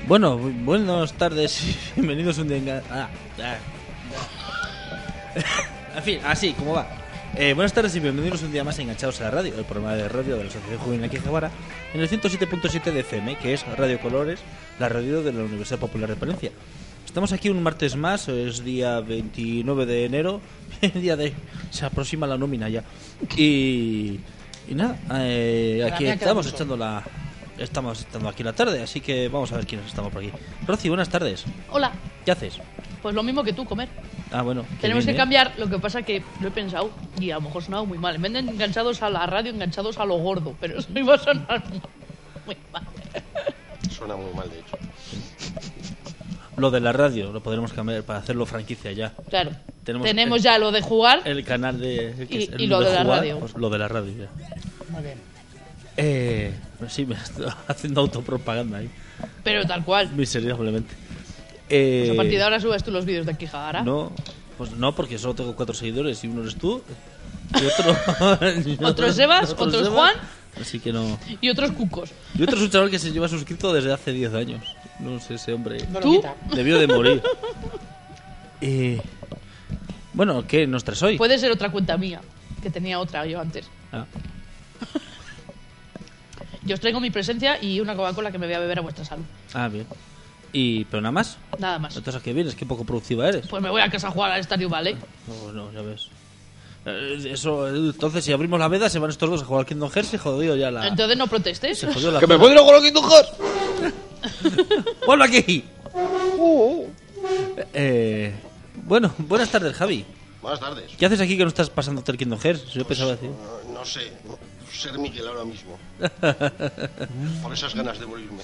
Bueno, buenas tardes y bienvenidos un día En fin, así, ¿cómo va? Buenas tardes y bienvenidos un día más a Enganchados a la Radio, el programa de radio de la Asociación Juvenil aquí en Guevara, en el 107.7 de FM, que es Radio Colores, la radio de la Universidad Popular de Palencia. Estamos aquí un martes más, es día 29 de enero, se aproxima la nómina ya. Y nada, aquí estamos estando aquí la tarde, así que vamos a ver quiénes estamos por aquí. Rocío, buenas tardes. Hola. ¿Qué haces? Pues lo mismo que tú, comer. Ah, bueno. Tenemos que cambiar, lo que pasa que lo he pensado y a lo mejor sonado muy mal. En vez de enganchados a la radio, enganchados a lo gordo, pero eso iba a sonar muy mal. Suena muy mal, de hecho. Lo de la radio lo podremos cambiar para hacerlo franquicia ya. Claro. Tenemos ya lo de jugar. El canal de... Y lo de la radio. Pues lo de la radio ya. Muy bien. Sí, me estoy haciendo autopropaganda ahí. Pero tal cual. Miserablemente. Pues a partir de ahora subes tú los vídeos de Quijagara. No, pues no, porque solo tengo 4 seguidores y uno eres tú y otro... Otro es Sebas, otro es Juan. Así que no... Y otros cucos. Y otro es un chaval que se lleva suscrito desde hace 10 años. No sé, ese hombre... ¿Tú? Debió de morir. Bueno, ¿qué nos traes hoy? Puede ser otra cuenta mía, que tenía otra yo antes. Ah. Yo os traigo mi presencia y una Coca-Cola que me voy a beber a vuestra salud. Ah, bien. ¿Pero nada más? Nada más. Entonces, ¿a qué vienes? Qué poco productiva eres. Pues me voy a casa a jugar al Estadio Valley. No, ya ves. Eso, entonces, si abrimos la veda, se van estos dos a jugar al Kingdom Hearts y jodido ya la... Entonces no protestes. Se jodió la... ¡Que me puedo ir a jugar al Kingdom Hearts! ¡Vuelve aquí! Bueno, buenas tardes, Javi. Buenas tardes. ¿Qué haces aquí que no estás pasándote el Kingdom Hearts? Yo pensaba decir... No sé, ser Miguel ahora mismo. Por esas ganas de morirme.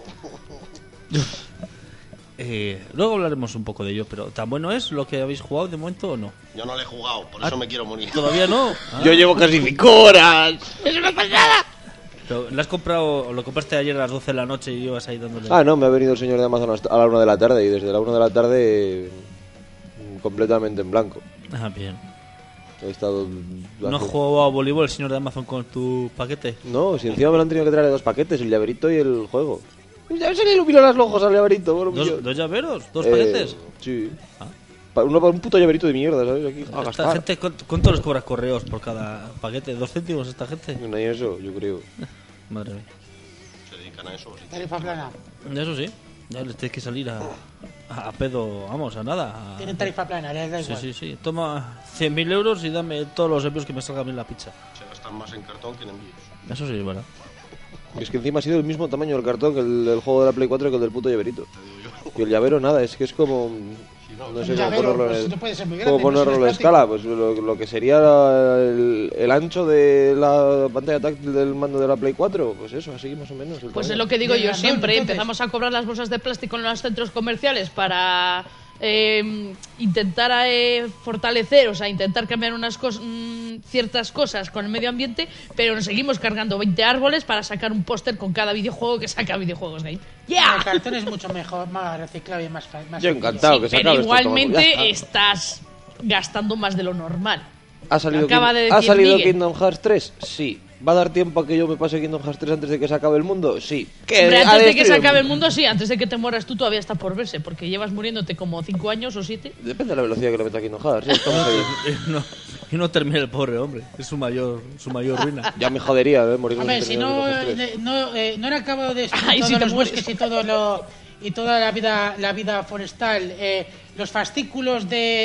Luego hablaremos un poco de ello, pero ¿tan bueno es lo que habéis jugado de momento o no? Yo no le he jugado, por eso me quiero morir. ¿Todavía no? Yo llevo casi 5 horas. ¡Eso no pasa nada! Pero, ¿lo has comprado o lo compraste ayer a las 12 de la noche y ibas ahí dándole...? Ah, no, me ha venido el señor de Amazon a la 1 de la tarde y desde la 1 de la tarde completamente en blanco. Ah, bien. He estado... ¿No has jugado a voleibol el señor de Amazon con tu paquete? No, si encima me lo han tenido que traer 2 paquetes, el llaverito y el juego. Ya se le iluminó los ojos al llaverito. Bueno, ¿Dos llaveros? ¿2 paquetes? Sí. Ah. Un puto llaverito de mierda, ¿sabes? Aquí a Esta gastar. gente, ¿cuánto les cobras correos por cada paquete? ¿2 céntimos esta gente? No hay eso, yo creo. Madre mía. Se dedican a eso. Sí. Tarifa plana. Eso sí. Ya les tienes que salir a pedo, vamos, a nada. Tienen tarifa plana, les da igual. Sí. Toma 100.000 euros y dame todos los envíos que me salgan bien la pizza. Se gastan más en cartón que en envíos. Eso sí, es verdad. Es que encima ha sido el mismo tamaño del cartón que el del juego de la Play 4 que el del puto llaverito. Y el llavero nada, es que es como... No sé cómo Llavero, ponerlo pues, en, no puede ser muy grande, cómo ponerlo no en es escala. Pues lo que sería el ancho de la pantalla táctil del mando de la Play 4, pues eso, así más o menos. Pues es tamaño. lo que digo yo Bien, siempre. entonces. Empezamos a cobrar las bolsas de plástico en los centros comerciales para intentar fortalecer, o sea, intentar cambiar ciertas cosas con el medio ambiente, pero nos seguimos cargando 20 árboles para sacar un póster con cada videojuego que saca Videojuegos Game. El cartón es mucho mejor, más reciclable y más Yo encantado que se Pero acabe esto, igualmente toma, ya estás gastando más de lo normal. ¿Ha salido, Acaba de ¿Ha decir salido Miguel. Kingdom Hearts 3? Sí. ¿Va a dar tiempo a que yo me pase Kingdom Hearts 3 antes de que se acabe el mundo? Sí. Hombre, Ha antes de que se destruido acabe el mundo, sí. Antes de que te mueras tú, todavía está por verse, porque llevas muriéndote como 5 años o 7. Depende de la velocidad que le meta Kingdom Hearts. ¿Sí? Estamos ahí. Y no termina el pobre hombre. Es su mayor ruina. Ya me jodería, morirme. Hombre, sin si terminar no, Kingdom Hearts 3. no han acabado de Ay, todos si te los mueres. bosques y toda la vida forestal, los fascículos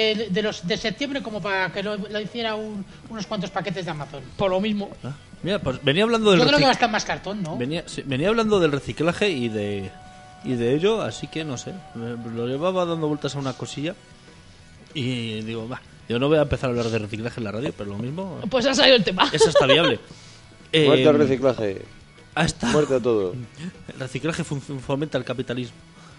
de septiembre como para que lo hiciera unos cuantos paquetes de Amazon. Por lo mismo. Ah, mira, pues venía hablando del Yo creo que va a estar más cartón, ¿no? venía hablando del reciclaje y de ello, así que no sé. Lo llevaba dando vueltas a una cosilla y digo, yo no voy a empezar a hablar de reciclaje en la radio, pero lo mismo. Pues ha salido el tema. Eso está viable. Muerte al reciclaje. Hasta Muerte a todo. el reciclaje fomenta el capitalismo.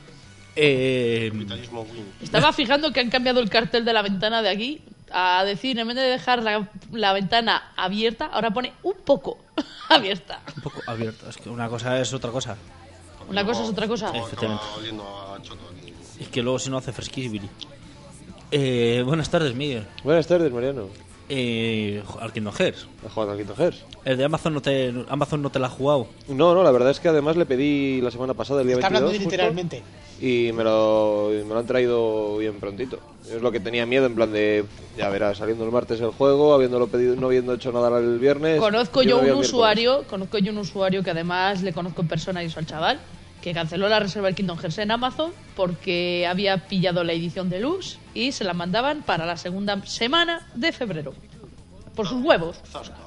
Capitalismo win. Estaba fijando que han cambiado el cartel de la ventana de aquí a decir, en vez de dejar la ventana abierta, ahora pone un poco abierta. Un poco abierto. Es que una cosa es otra cosa. Una cosa es otra cosa. Efectivamente. Estaba oliendo a choto aquí. Es que luego si no hace fresquisbiri. Buenas tardes, Miguel. Buenas tardes, Mariano. al Kingdom Hearts. ¿Has jugado al Kingdom Hearts? El de Amazon no te la ha jugado. No, la verdad es que además le pedí la semana pasada, el día Está 22, hablando justo, literalmente. y me lo han traído bien prontito. Es lo que tenía miedo, en plan de, ya verás, saliendo el martes el juego, habiéndolo pedido, no habiendo hecho nada el viernes. Conozco yo me voy un el usuario que además le conozco en persona y eso al chaval, que canceló la reserva del Kingdom Hearts en Amazon porque había pillado la edición deluxe y se la mandaban para la segunda semana de febrero. Por sus huevos.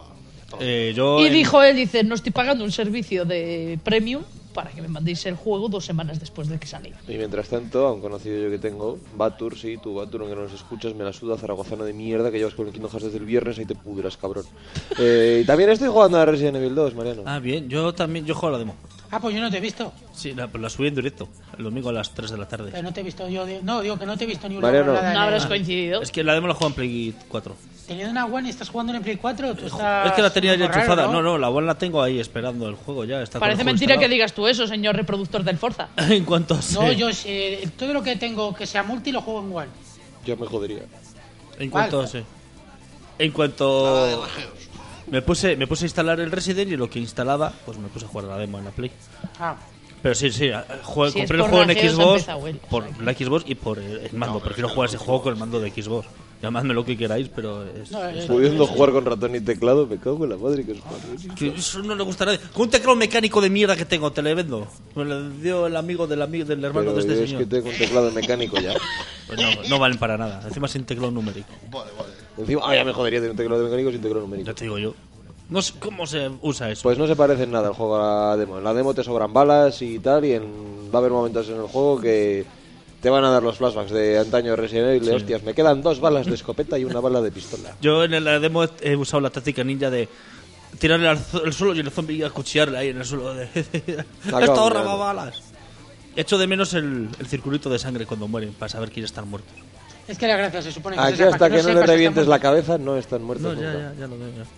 Dijo él, dice, no estoy pagando un servicio de premium para que me mandéis el juego 2 semanas después de que salí. Y mientras tanto, a un conocido yo que tengo, Batur, sí, tú Batur, aunque no nos escuchas, me la suda zaragozano de mierda que llevas con el Kingdom Hearts desde el viernes, ahí te pudras, cabrón. Y también estoy jugando a Resident Evil 2, Mariano. Ah, bien, yo juego a la demo. Ah, pues yo no te he visto. Sí, la subí en directo, el domingo a las 3 de la tarde. Pero no te he visto yo. No, digo que no te he visto ni una Mariano. nada. No habrás coincidido. Es que la demo la juego en Play 4. Teniendo una One y estás jugando en Play 4, tú estás... Es que la tenía ya un poco enchufada. raro, No, la One la tengo ahí esperando el juego ya. Está Parece con el juego mentira que instalado. digas tú eso, señor reproductor del Forza. En cuanto a No, yo todo lo que tengo que sea multi lo juego en One. Yo me jodería. En cuanto ¿Cuál? sí. En cuanto me puse a instalar el Resident y lo que instalaba, pues me puse a jugar a la demo en la Play. Ah, Pero sí, Si compré es el por juego en rajeos, Xbox empieza Will. por la Xbox y por el mando. Prefiero jugar ese juego con el mando de Xbox. Llamadme lo que queráis, pero Pudiendo jugar con ratón y teclado, me cago en la madre que os padre. que eso no le gusta a nadie. Con un teclado mecánico de mierda que tengo, te le vendo. Me lo dio el amigo del hermano Pero de este yo es señor. que tengo un teclado mecánico ya. Pues no valen para nada. Encima sin teclado numérico. Vale. Encima, ya me jodería tener un teclado mecánico sin teclado numérico. Ya te digo yo. No sé cómo se usa eso. Pues no se parece en nada el juego a la demo. En la demo te sobran balas y tal, y va a haber momentos en el juego que te van a dar los flashbacks de antaño de Resident Evil. Sí. Hostias, me quedan 2 balas de escopeta y una bala de pistola. Yo en la demo he usado la táctica ninja de tirarle al suelo y el zombie acuchillarle ahí en el suelo. Esto ahorra más balas. Echo de menos el circulito de sangre cuando mueren para saber quién están muertos. es que la gracia se supone que Aquí se sepa, hasta que no le sepas que revientes estamos- la cabeza no están muertos No, nunca. ya lo veo. Ya.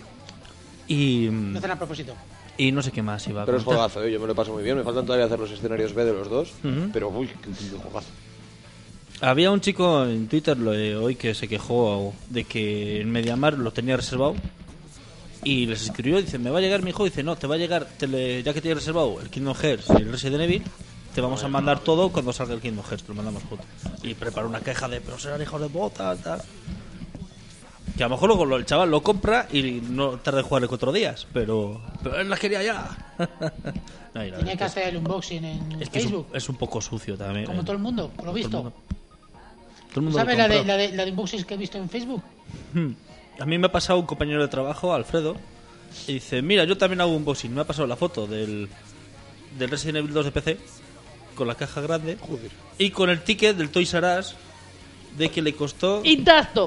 Y No hacen a propósito. no sé qué más iba a Pero es comentar. juegazo, yo me lo paso muy bien. Me faltan todavía hacer los escenarios B de los dos, Ujú. pero uy, qué juegazo. Había un chico en Twitter hoy que se quejó de que en Mediamar lo tenía reservado y les escribió y dice, me va a llegar mi hijo, dice, no, te va a llegar, ya que tienes reservado el Kingdom Hearts y el Resident Evil, te vamos a mandar todo cuando salga el Kingdom Hearts, te lo mandamos juntos. Y preparó una queja de, pero serán hijos de puta, tal. Que a lo mejor luego el chaval lo compra y no tarda en jugarle 4 días, pero él la quería ya. No, y la Tenía verdad que hacer el unboxing en es que es Facebook. un poco sucio también. Como todo el mundo, por lo Todo el visto. mundo. Todo el mundo ¿Sabes lo la compró. de unboxings que he visto en Facebook? A mí me ha pasado un compañero de trabajo, Alfredo, y dice, mira, yo también hago un unboxing. Me ha pasado la foto del Resident Evil 2 de PC, con la caja grande, y con el ticket del Toys R Us, de que le costó Intacto.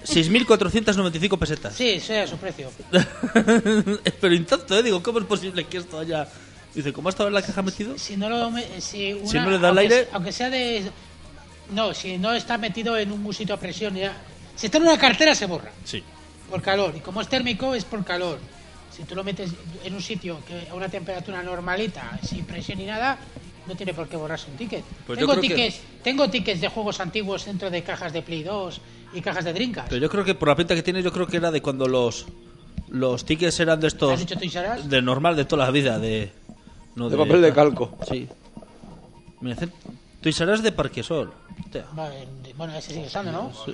6.495 pesetas. Sí, sea su precio. Pero intacto, digo, ¿cómo es posible que esto haya...? Dice, ¿cómo ha estado en la caja metido? Si no lo si no le da el aire- aunque sea de no, si no está metido en un sitio a presión ya. Si está en una cartera se borra Sí. por calor y como es térmico es por calor. Si tú lo metes en un sitio que a una temperatura normalita, sin presión ni nada, no tiene por qué borrarse un ticket. Pues yo creo que- Tengo tickets de juegos antiguos dentro de cajas de Play 2 y cajas de Dreamcast. Pero yo creo que por la pinta que tiene, yo creo que era de cuando los tickets eran de estos... ¿Has dicho Toys R Us? De normal, de toda la vida, de... No De papel de calco. Sí. Mira, Toys R Us de Parquesol. Hostia. Vale, bueno, ese sigue estando, ¿no? O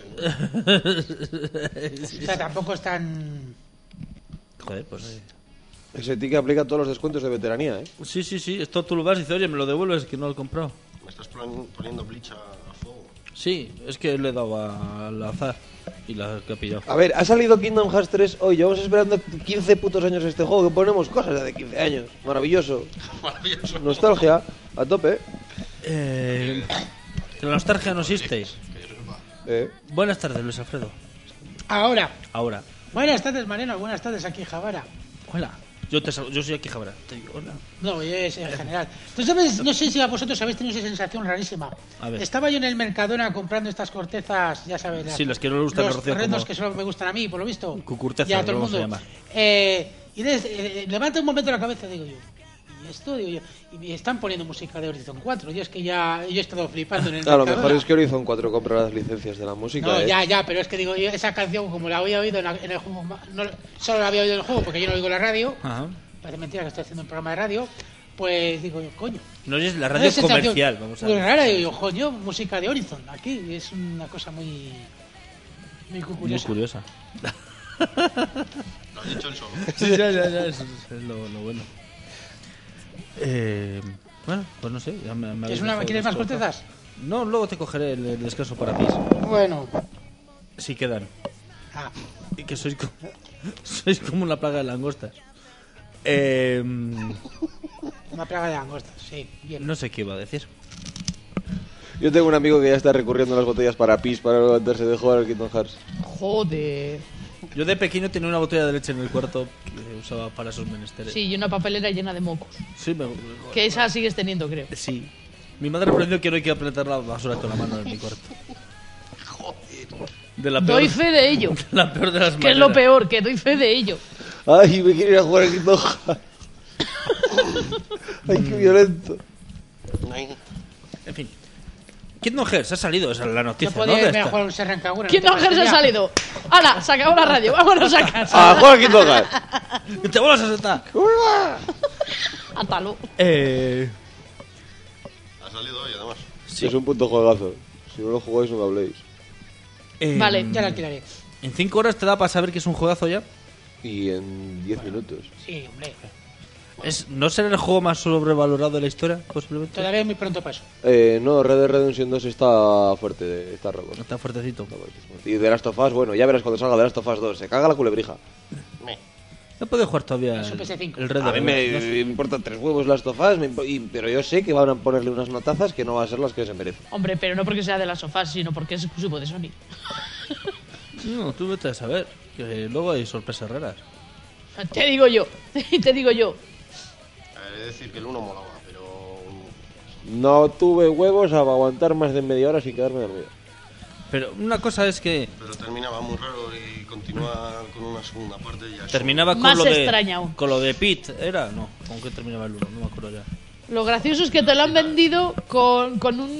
sea, tampoco es tan... Joder, pues... Ese ticket aplica a todos los descuentos de veteranía, ¿eh? Sí, esto tú lo vas y dices, oye, me lo devuelves, que no lo he comprado. Me estás poniendo bleach a fuego. Sí, es que le he dado al azar y la que ha pillado. A ver, ha salido Kingdom Hearts 3 hoy. Llevamos esperando 15 putos años este juego. Que ponemos cosas ya de 15 años. Maravilloso. Maravilloso. Nostalgia, a tope. Que la nostalgia no existe. Buenas tardes, Luis Alfredo. Ahora, Ahora. buenas tardes, Mariano, buenas tardes aquí en Javara. Hola. Yo soy aquí, Jabra. Te digo, hola. No, yo es en general. Tú sabes, no sé si a vosotros habéis tenido esa sensación rarísima. A ver. Estaba yo en el Mercadona comprando estas cortezas, ya sabes. Sí, las que no le gustan a los Rocío, terrenos como- que solo me gustan a mí, por lo visto. Cucurtezas, Y a todo el vamos a mundo. llamar. Y levanta un momento la cabeza, digo yo. ¿y esto? Digo yo, y me están poniendo música de Horizon 4. Yo es que ya yo he estado flipando en el A lo Mercadona. mejor es que Horizon 4 compra las licencias de la música. No, ya, pero es que digo, yo esa canción, como la había oído en el juego, no, solo la había oído en el juego porque yo no oigo la radio, Ajá. parece mentira que estoy haciendo un programa de radio, pues digo yo, coño. No es la Una radio sensación comercial, vamos a muy ver. rara, digo yo, coño, música de Horizon, aquí es una cosa muy Muy curiosa. curiosa. Lo ha dicho él solo. Sí, ya, eso es lo bueno. Bueno, pues no sé. ¿Quieres más cortezas? No, luego te cogeré el descanso para pis. Bueno. Si quedan. Ah, Y que sois como una plaga de langostas. una plaga de langostas, sí, bien. No sé qué iba a decir. Yo tengo un amigo que ya está recurriendo a las botellas para pis para levantarse de jugar al Kingdom Hearts. Joder. Yo de pequeño tenía una botella de leche en el cuarto que usaba para esos menesteres. Sí, y una papelera llena de mocos. Sí, Que esa sigues teniendo, creo. sí. Mi madre aprendió que no hay que apretar la basura con la mano en mi cuarto. De la peor, Doy fe de ello. la peor de las Que es lo maneras. peor, que doy fe de ello. Ay, me quiero ir a jugar al Kingdom Hearts. Ay, qué violento. Ay, En fin. Kingdom Hearts ha salido, esa es la No noticia, ¿no? podía De irme a esta. jugar un Serran Kagura. ¿Quién no se ha salido? ¡Hala! Se acabó la radio, vámonos a casa. ¡A jugar al Kingdom Hearts! ¡Que te vuelvas a sentar! Átalo. ha salido hoy, además. Sí. Es un puto juegazo. Si no lo jugáis, no me habléis. Vale. Ya la alquilaré. En 5 horas te da para saber que es un juegazo ya. Y en 10 minutos. Sí, hombre. ¿No será el juego más sobrevalorado de la historia, posiblemente? Todavía es muy pronto para eso. No, Red Dead Redemption 2 está fuerte, está roto. Está fuertecito. Y The Last of Us, bueno, ya verás cuando salga The Last of Us 2. Se caga la culebrija. Me. No puedo jugar todavía Es un PS5. el Red A Dead. mí me, No sé. me importan 3 huevos Last of Us, pero yo sé que van a ponerle unas notazas que no van a ser las que se merecen. Hombre, pero no porque sea de las sofás, sino porque es exclusivo de Sony. No, tú vete a saber. Que luego hay sorpresas raras. Te digo yo. Te digo yo. A ver, he de decir que el 1 molaba, pero. No tuve huevos a aguantar más de media hora sin quedarme dormido. Pero una cosa es que Pero terminaba muy raro y continúa con una segunda parte. Y ya terminaba con Más lo de extraña aún. con lo de Pete, ¿era? No, ¿con qué terminaba el 1? No me acuerdo ya. Lo gracioso es que te lo han vendido con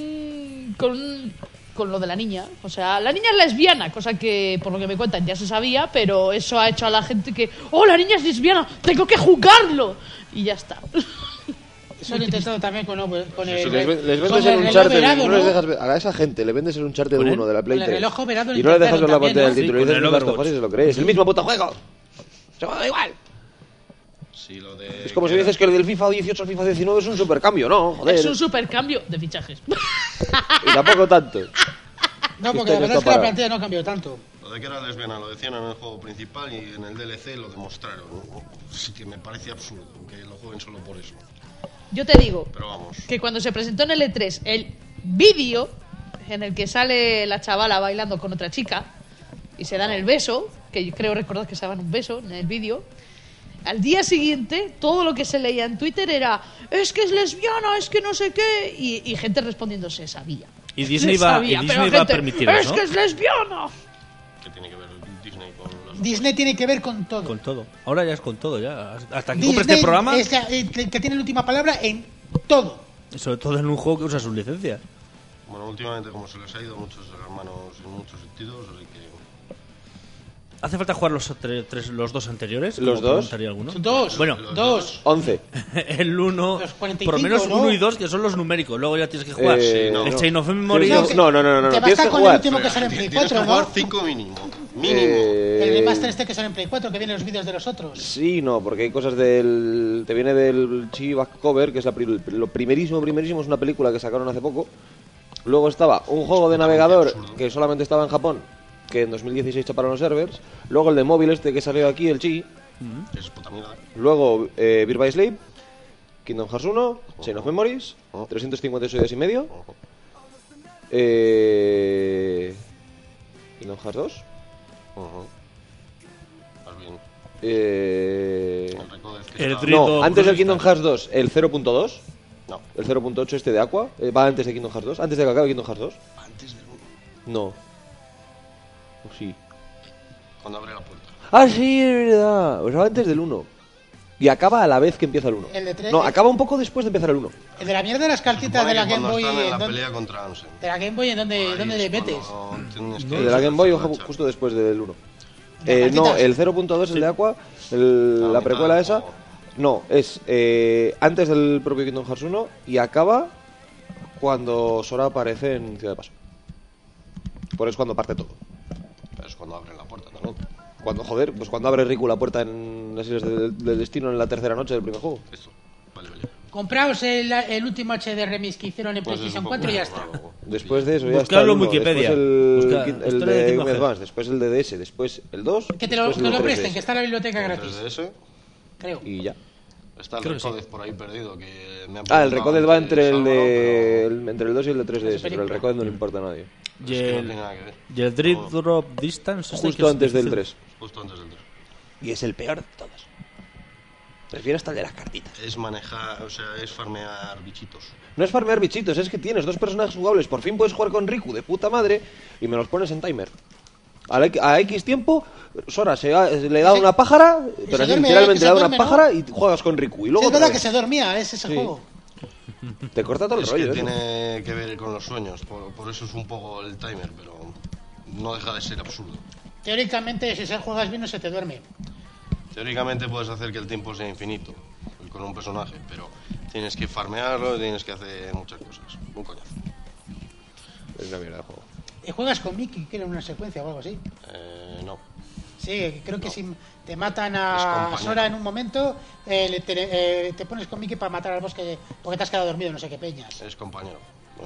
lo de la niña. O sea, la niña es lesbiana, cosa que, por lo que me cuentan, ya se sabía, pero eso ha hecho a la gente que, ¡oh, la niña es lesbiana! ¡Tengo que jugarlo! Y ya está. Eso lo he intentado también con el Les vendes con en el un reloj charter, verado, no les ¿no? dejas ver, a esa gente le vendes en un charter ¿Con 1 de la Play Con el 3 reloj overado lo y no le dejas ver la intentaron pantalla del también, título ¿no? y Sí, dices con el Last of Us Overwatch. y se lo crees. Es el mismo puto juego. Se va igual. Sí, lo de. Es como si dices que el del FIFA 18 al FIFA 19 es un supercambio, ¿no? Joder. Es un supercambio de fichajes. Y tampoco tanto. No, Este porque la año verdad está es que la parado. plantilla no cambió tanto. Lo de que era lesbiana lo decían en el juego principal y en el DLC lo demostraron. Sí que me parece absurdo que lo jueguen solo por eso. Yo te digo Pero vamos. que cuando se presentó en el E3 el vídeo en el que sale la chavala bailando con otra chica y se dan el beso, que yo creo recordar que se daban un beso en el vídeo, al día siguiente todo lo que se leía en Twitter era es que es lesbiana, es que no sé qué, y gente respondiendo se sabía. Y Disney Se va, sabía, y pero Disney va a gente, permitir es eso, que ¿no? es lesbiana. ¿Qué tiene que ver Disney con las Disney tiene que ver con todo. Con todo. Ahora ya es con todo, ya. Hasta que compre este Disney programa, es el que tiene la última palabra en todo. sobre todo en un juego que usa sus licencias. Bueno, últimamente como se les ha ido muchos hermanos en muchos sentidos, así que... ¿Hace falta jugar los dos anteriores? ¿Los como dos? preguntaría alguno? Son dos. Bueno, Dos. 11. el 1, Los 45, por lo menos ¿no? 1 y 2, que son los numéricos. Luego ya tienes que jugar no. el Chain of Memory. No, que- no. Te Tienes basta que con jugar. el último que sale en Play Tienes que 4, jugar ¿no? 5 mínimo. Mínimo. El remaster este que sale en Play 4, que vienen los vídeos de los otros. Sí, no, porque hay cosas del... Te viene del Chi Back Cover, que es lo primerísimo, es una película que sacaron hace poco. Luego estaba un juego de navegador absurdo. que solamente estaba en Japón, que en 2016 chaparon los servers. Luego el de móvil este que salió aquí, el Chi. Es puta mierda. Luego Beat by Sleep, Kingdom Hearts 1, Chain of Memories, 358 días y medio. Kingdom Hearts 2. Más bien. Eh... El Recoded que El está- Dream- No, antes del Kingdom Hearts 2, el 0.2. No, El 0.8 este de Aqua. Va antes de Kingdom Hearts 2. Antes de que acabe Kingdom Hearts 2. antes del 1. No. O sí. Cuando abre la puerta. Ah, sí, es verdad. O sea, antes del 1. Y acaba a la vez que empieza el 1. El de tres- No, acaba un poco después de empezar el 1. El de la mierda de las cartitas Supone de la que Game cuando Boy. están en la ¿en dónde- pelea contra Ansem. de la Game Boy, ¿en dónde Ahí le es metes? cuando tienes que El de la Game Boy hacer justo después del 1. ¿Las No, cartitas? el 0.2, el de Aqua, A la mitad precuela del esa. juego. No, es antes del propio Kingdom Hearts 1 y acaba cuando Sora aparece en Ciudad de Paso. Por eso es cuando parte todo. Pero es cuando abren la puerta también. Cuando abre Riku la puerta en las Islas del Destino en la tercera noche del primer juego. Esto. Vale. Compraos el último HD remix que hicieron en Pues es PlayStation un 4 y ya poco está. raro. Después de eso ya Buscarlo está el en 1, Wikipedia. después Busca el historia de de Kingdom Game Hearts. Advance, después el de DS, después el 2, Que te lo, después que el lo de presten, 3DS. que está en la biblioteca Con gratis. 3DS. Creo. Y ya. Está el Creo que sí. Recoded por ahí perdido. Que me han Ah, el preguntado Recoded va antes entre el Álvaro, de pero entre el 2 y el de 3DS, pero el película. Recoded no le importa a nadie. Y es que no el, tiene nada que ver. y el Drift Drop Distance. este que Justo es antes del difícil. 3. Justo antes del 3. Y es el peor de todos. Prefiero hasta el de las cartitas. Es manejar, o sea, es farmear bichitos. No es farmear bichitos, es que tienes dos personajes jugables. Por fin puedes jugar con Riku de puta madre y me los pones en timer. A X tiempo, Sora le da una pájara, pero así, duerme, literalmente que se le da una duerme, ¿no? pájara y juegas con Riku. Y Sí, luego es otra verdad que vez. se dormía, es ese Sí. juego. Te corta todo el Es rollo. que ¿eh? tiene que ver con los sueños, por eso es un poco el timer, pero no deja de ser absurdo. Teóricamente, si se juegas bien, no se te duerme. Teóricamente puedes hacer que el tiempo sea infinito con un personaje, pero tienes que farmearlo, tienes que hacer muchas cosas. Un coñazo. Es una mierda de juego. Y juegas con Mickey, que era una secuencia o algo así. No. Sí, creo que si te matan Es a compañero. Sora en un momento, te pones con Mickey para matar al bosque porque te has quedado dormido, no sé qué peñas. Es compañero.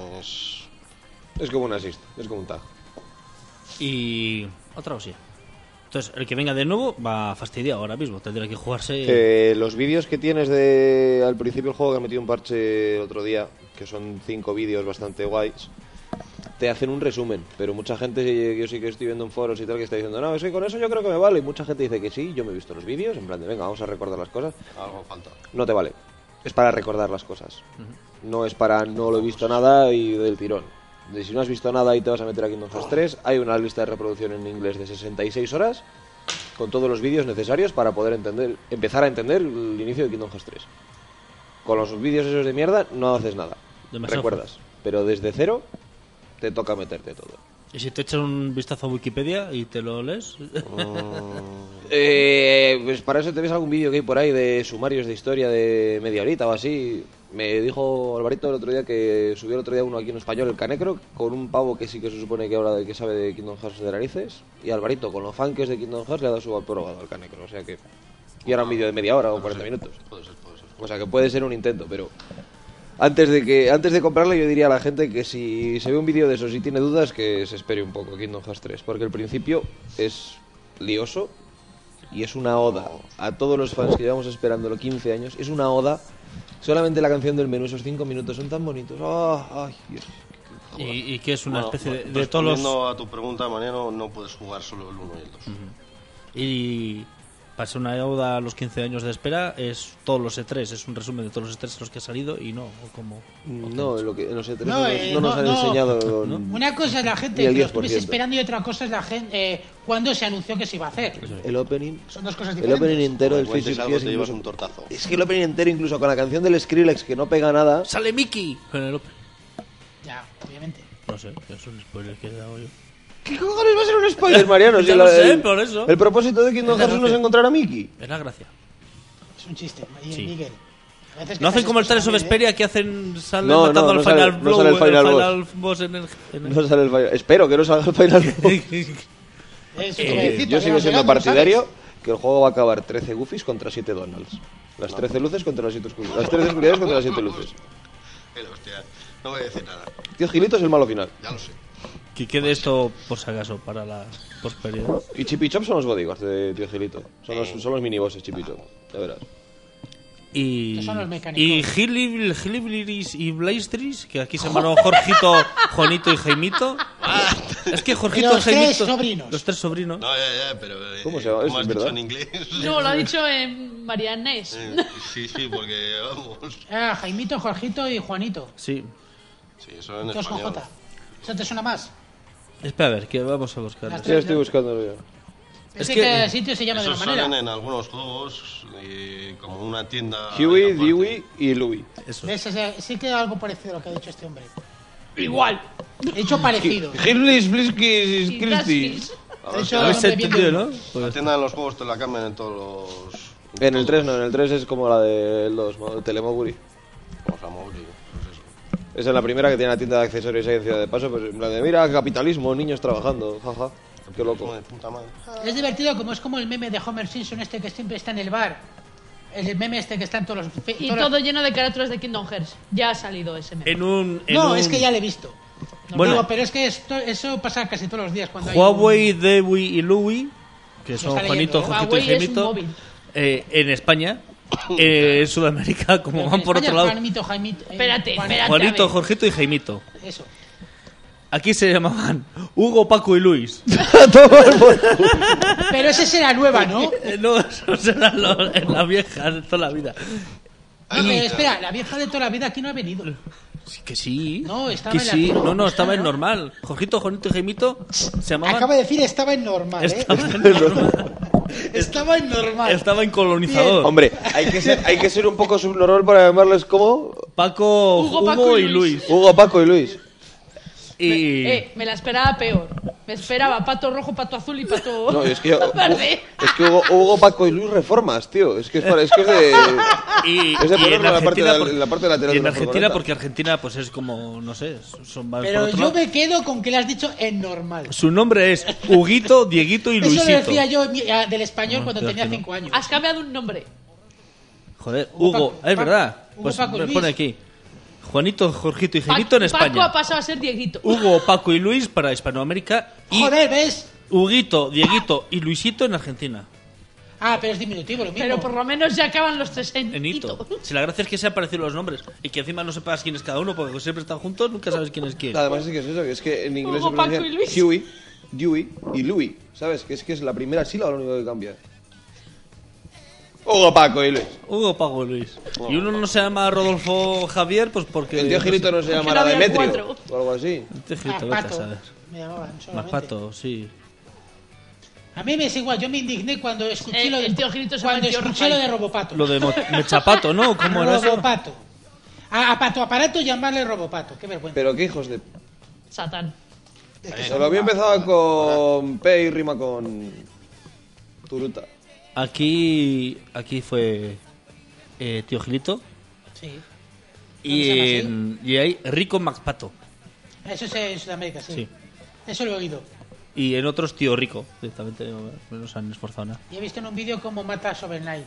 Es como un assist, es como un tag. Y otra cosilla. Entonces, el que venga de nuevo va fastidiado ahora mismo. Tendrá que jugarse. Los vídeos que tienes de al principio del juego, que he metido un parche el otro día, que son 5 vídeos bastante guays, te hacen un resumen, pero mucha gente, yo sí que estoy viendo en foros y tal, que está diciendo, no, es que con eso yo creo que me vale, y mucha gente dice que sí, yo me he visto los vídeos, en plan de, venga, vamos a recordar las cosas. Algo falta. No te vale, es para recordar las cosas, no es para no lo he visto nada y del tirón. De si no has visto nada y te vas a meter a Kingdom Hearts 3, hay una lista de reproducción en inglés de 66 horas con todos los vídeos necesarios para poder empezar a entender el inicio de Kingdom Hearts 3. Con los vídeos esos de mierda no haces nada, Demasiado recuerdas, pero desde cero te toca meterte todo. ¿Y si te echas un vistazo a Wikipedia y te lo lees? Pues para eso te ves algún vídeo que hay por ahí de sumarios de historia de media horita o así. Me dijo Alvarito el otro día que subió el otro día uno aquí en español, el Canecro, con un pavo que sí que se supone que habla de que sabe de Kingdom Hearts de narices. Y Alvarito, con lo fan que es de Kingdom Hearts, le ha dado su aprobado al Canecro. O sea que. Y era un vídeo de media hora o 40 minutos. Puede ser. O sea que puede ser un intento, pero. Antes de comprarle, yo diría a la gente que si se ve un vídeo de eso y tiene dudas, que se espere un poco Kingdom Hearts 3. Porque el principio es lioso y es una oda a todos los fans que llevamos esperándolo 15 años. Es una oda. Solamente la canción del menú, esos 5 minutos son tan bonitos. ¡Ay, Dios! y que es una Bueno, especie de todos los. respondiendo a tu pregunta, Mariano, no puedes jugar solo el 1 y el 2. Y para ser una oda a los 15 años de espera, es todos los E3, es un resumen de todos los E3 a los que ha salido y no como. No, lo que en los E3 No, no nos han no. enseñado. Una cosa es la gente Ni el que lo estuviese 10%. esperando y otra cosa es la gente cuando se anunció que se iba a hacer. El opening. Son dos cosas El diferentes. opening entero del Cuando cuentes Future algo, Fiesta te llevas incluso- un tortazo. Es que el opening entero, incluso con la canción del Skrillex que no pega nada. ¡Sale Mickey! Con el Ya, obviamente. No sé, es un spoiler que he dado yo. ¿Qué cojones va a ser un spoiler, Mariano? Ya lo sé, por eso. El propósito de Kingdom Es la Hearts 1 es gracia. encontrar a Mickey. Es la gracia. Es un chiste, Sí. Miguel. A veces que No hacen haces como el cosas Tales of bien, Vesperia que hacen salen No, matando no, al no Final sale- no Blow, sale el Final Boss en el. No sale el final. Espero que no salga el final. Es un jovencito, Yo que sigo no siendo llegamos, partidario ¿sabes? que el juego va a acabar 13 Goofies contra 7 Donalds. Las 13 luces contra las 7 oscuridades. Las 13 oscuridades contra las 7 luces. Hostia, no voy a decir nada. Tío Gilito es el malo final. Ya lo sé. Que quede esto, por si acaso, para la prosperidad. Y Chip y Chop son los bodyguards de Tío Gilito. Son los minibosses, Chip y Chop. Ya verás. Y, Que son los mecánicos. y Gilibilis y Blaistris, que aquí se llamaron Jorgito, Juanito y Jaimito. Es que Jorgito y Los tres Jaimito. sobrinos. Los tres sobrinos. No, ya, pero. ¿Cómo se llama? ¿Cómo ¿Es has dicho verdad? en inglés? No, lo ha dicho en Marianés. Sí, porque vamos. Ah, Jaimito, Jorgito y Juanito. Sí. Sí, eso en Todos con español. J. ¿Eso te suena más? Espera a ver, que vamos a buscar. Las Ya estoy buscándolo ya. Es Es que que- cada sitio se llama de Esos una manera. salen en algunos juegos como una tienda. Huey, aparte. Dewey y Louie. Eso. ¿Ves? O sea, sí que algo parecido a lo que ha dicho este hombre. Igual. He dicho parecido. Hirlis, Fliskis, Y Christies. He dicho Habéis hombre bien entendido, de- ¿no? La Pues, tienda de los juegos te la cambian en todos los. En el todos. 3 no, en el 3 es como la del 2, Telemoguri. Vamos a móvil, pues eso. Es en la primera que tiene la tienda de accesorios ahí en Ciudad de Paso, pues en plan de, mira, capitalismo, niños trabajando, jaja. Qué loco. De puta madre. Es divertido como es como el meme de Homer Simpson este que siempre está en el bar. El meme este que está en todos los... Y todos todo los- lleno de carátulas de Kingdom Hearts. Ya ha salido ese meme. No, es que ya lo he visto. Bueno. Digo, pero es que eso pasa casi todos los días cuando Huawei, hay un... Dewey y Louie, que son está Juanito, leyendo, ¿eh? Jorgito y Huawei es un Jaimito, móvil. en España, en Sudamérica, como Pero van en por España, otro lado, Juanito, Jaimito, Espérate, Juan- espérate. Juanito, a ver. Jorgito y Jaimito. Eso. Aquí se llamaban Hugo, Paco y Luis. Pero esa será nueva, ¿no? No, esos eran la vieja de toda la vida. Ah, pero espera, la vieja de toda la vida aquí no ha venido. Sí, que sí. No, estaba que en la sí. turba, No, está, estaba en ¿no? normal. Jorgito, Juanito y Jaimito se llamaban. Acaba de decir estaba en normal, ¿eh? Estaba en normal. Estaba en normal. Estaba en colonizador. Hombre, hay que ser un poco subnormal para llamarles como Paco, Hugo, Hugo Paco y y Luis. Hugo, Paco y Luis. Y Me la esperaba peor. Me esperaba pato rojo, pato azul y pato No, es que, verde. es que Hugo, Paco y Luis reformas, tío. Es que es de... y, Es de y ponerlo en la parte, Argentina en la parte lateral y en de una Argentina furgoneta. porque Argentina pues es como no sé, son más Pero por otro yo lado. me quedo con que le has dicho en normal. Su nombre es Huguito, Dieguito y Eso Luisito. lo decía yo del español No, cuando pero tenía es que no. 5 años. Has cambiado un nombre. Joder, Hugo Hugo, Paco, es verdad. Hugo Pues Paco y me Luis. pone aquí. Juanito, Jorgito y Jaimito en Paco España. ha pasado a ser Dieguito. Hugo, Paco y Luis para Hispanoamérica y Joder, ¿ves? Huguito, Dieguito y Luisito en Argentina. Ah, pero es diminutivo lo mismo. Pero por lo menos ya acaban los tres en En Hito. Si la gracia es que se han parecido los nombres y que encima no sepas quién es cada uno porque siempre están juntos, nunca sabes quién es quién. Además es que es eso, que es que en inglés Hugo, se Paco pronuncia y Luis. Huey, Dewey y Louie, ¿sabes? Que es la primera sílaba lo único que cambia. Hugo, Paco y Luis. Hugo, Paco y Luis. Y uno no se llama Rodolfo Javier, pues porque... El tío Gilito no se Porque llamará no había Demetrio 4. o algo así. El tío Gilito, Ah, vete a Pato. saber. Me llamaban Más solamente. pato, sí. A mí me es igual, yo me indigné cuando escuché lo de el tío Gilito se llama cuando el tío escuché Rafael. lo de Robopato. Lo de Mechapato, ¿no? ¿Cómo era eso? Robopato. A Pato Aparato llamarle Robopato, qué vergüenza. Pero qué hijos de... Satán. Se lo había empezado con P y rima con... Turuta. Aquí fue tío Gilito Sí. y hay Rico Macpato. Eso es en Sudamérica, sí. Sí. Eso lo he oído. Y en otros tío Rico. Directamente no se han esforzado nada. Y he visto en un vídeo cómo mata a Sobernight.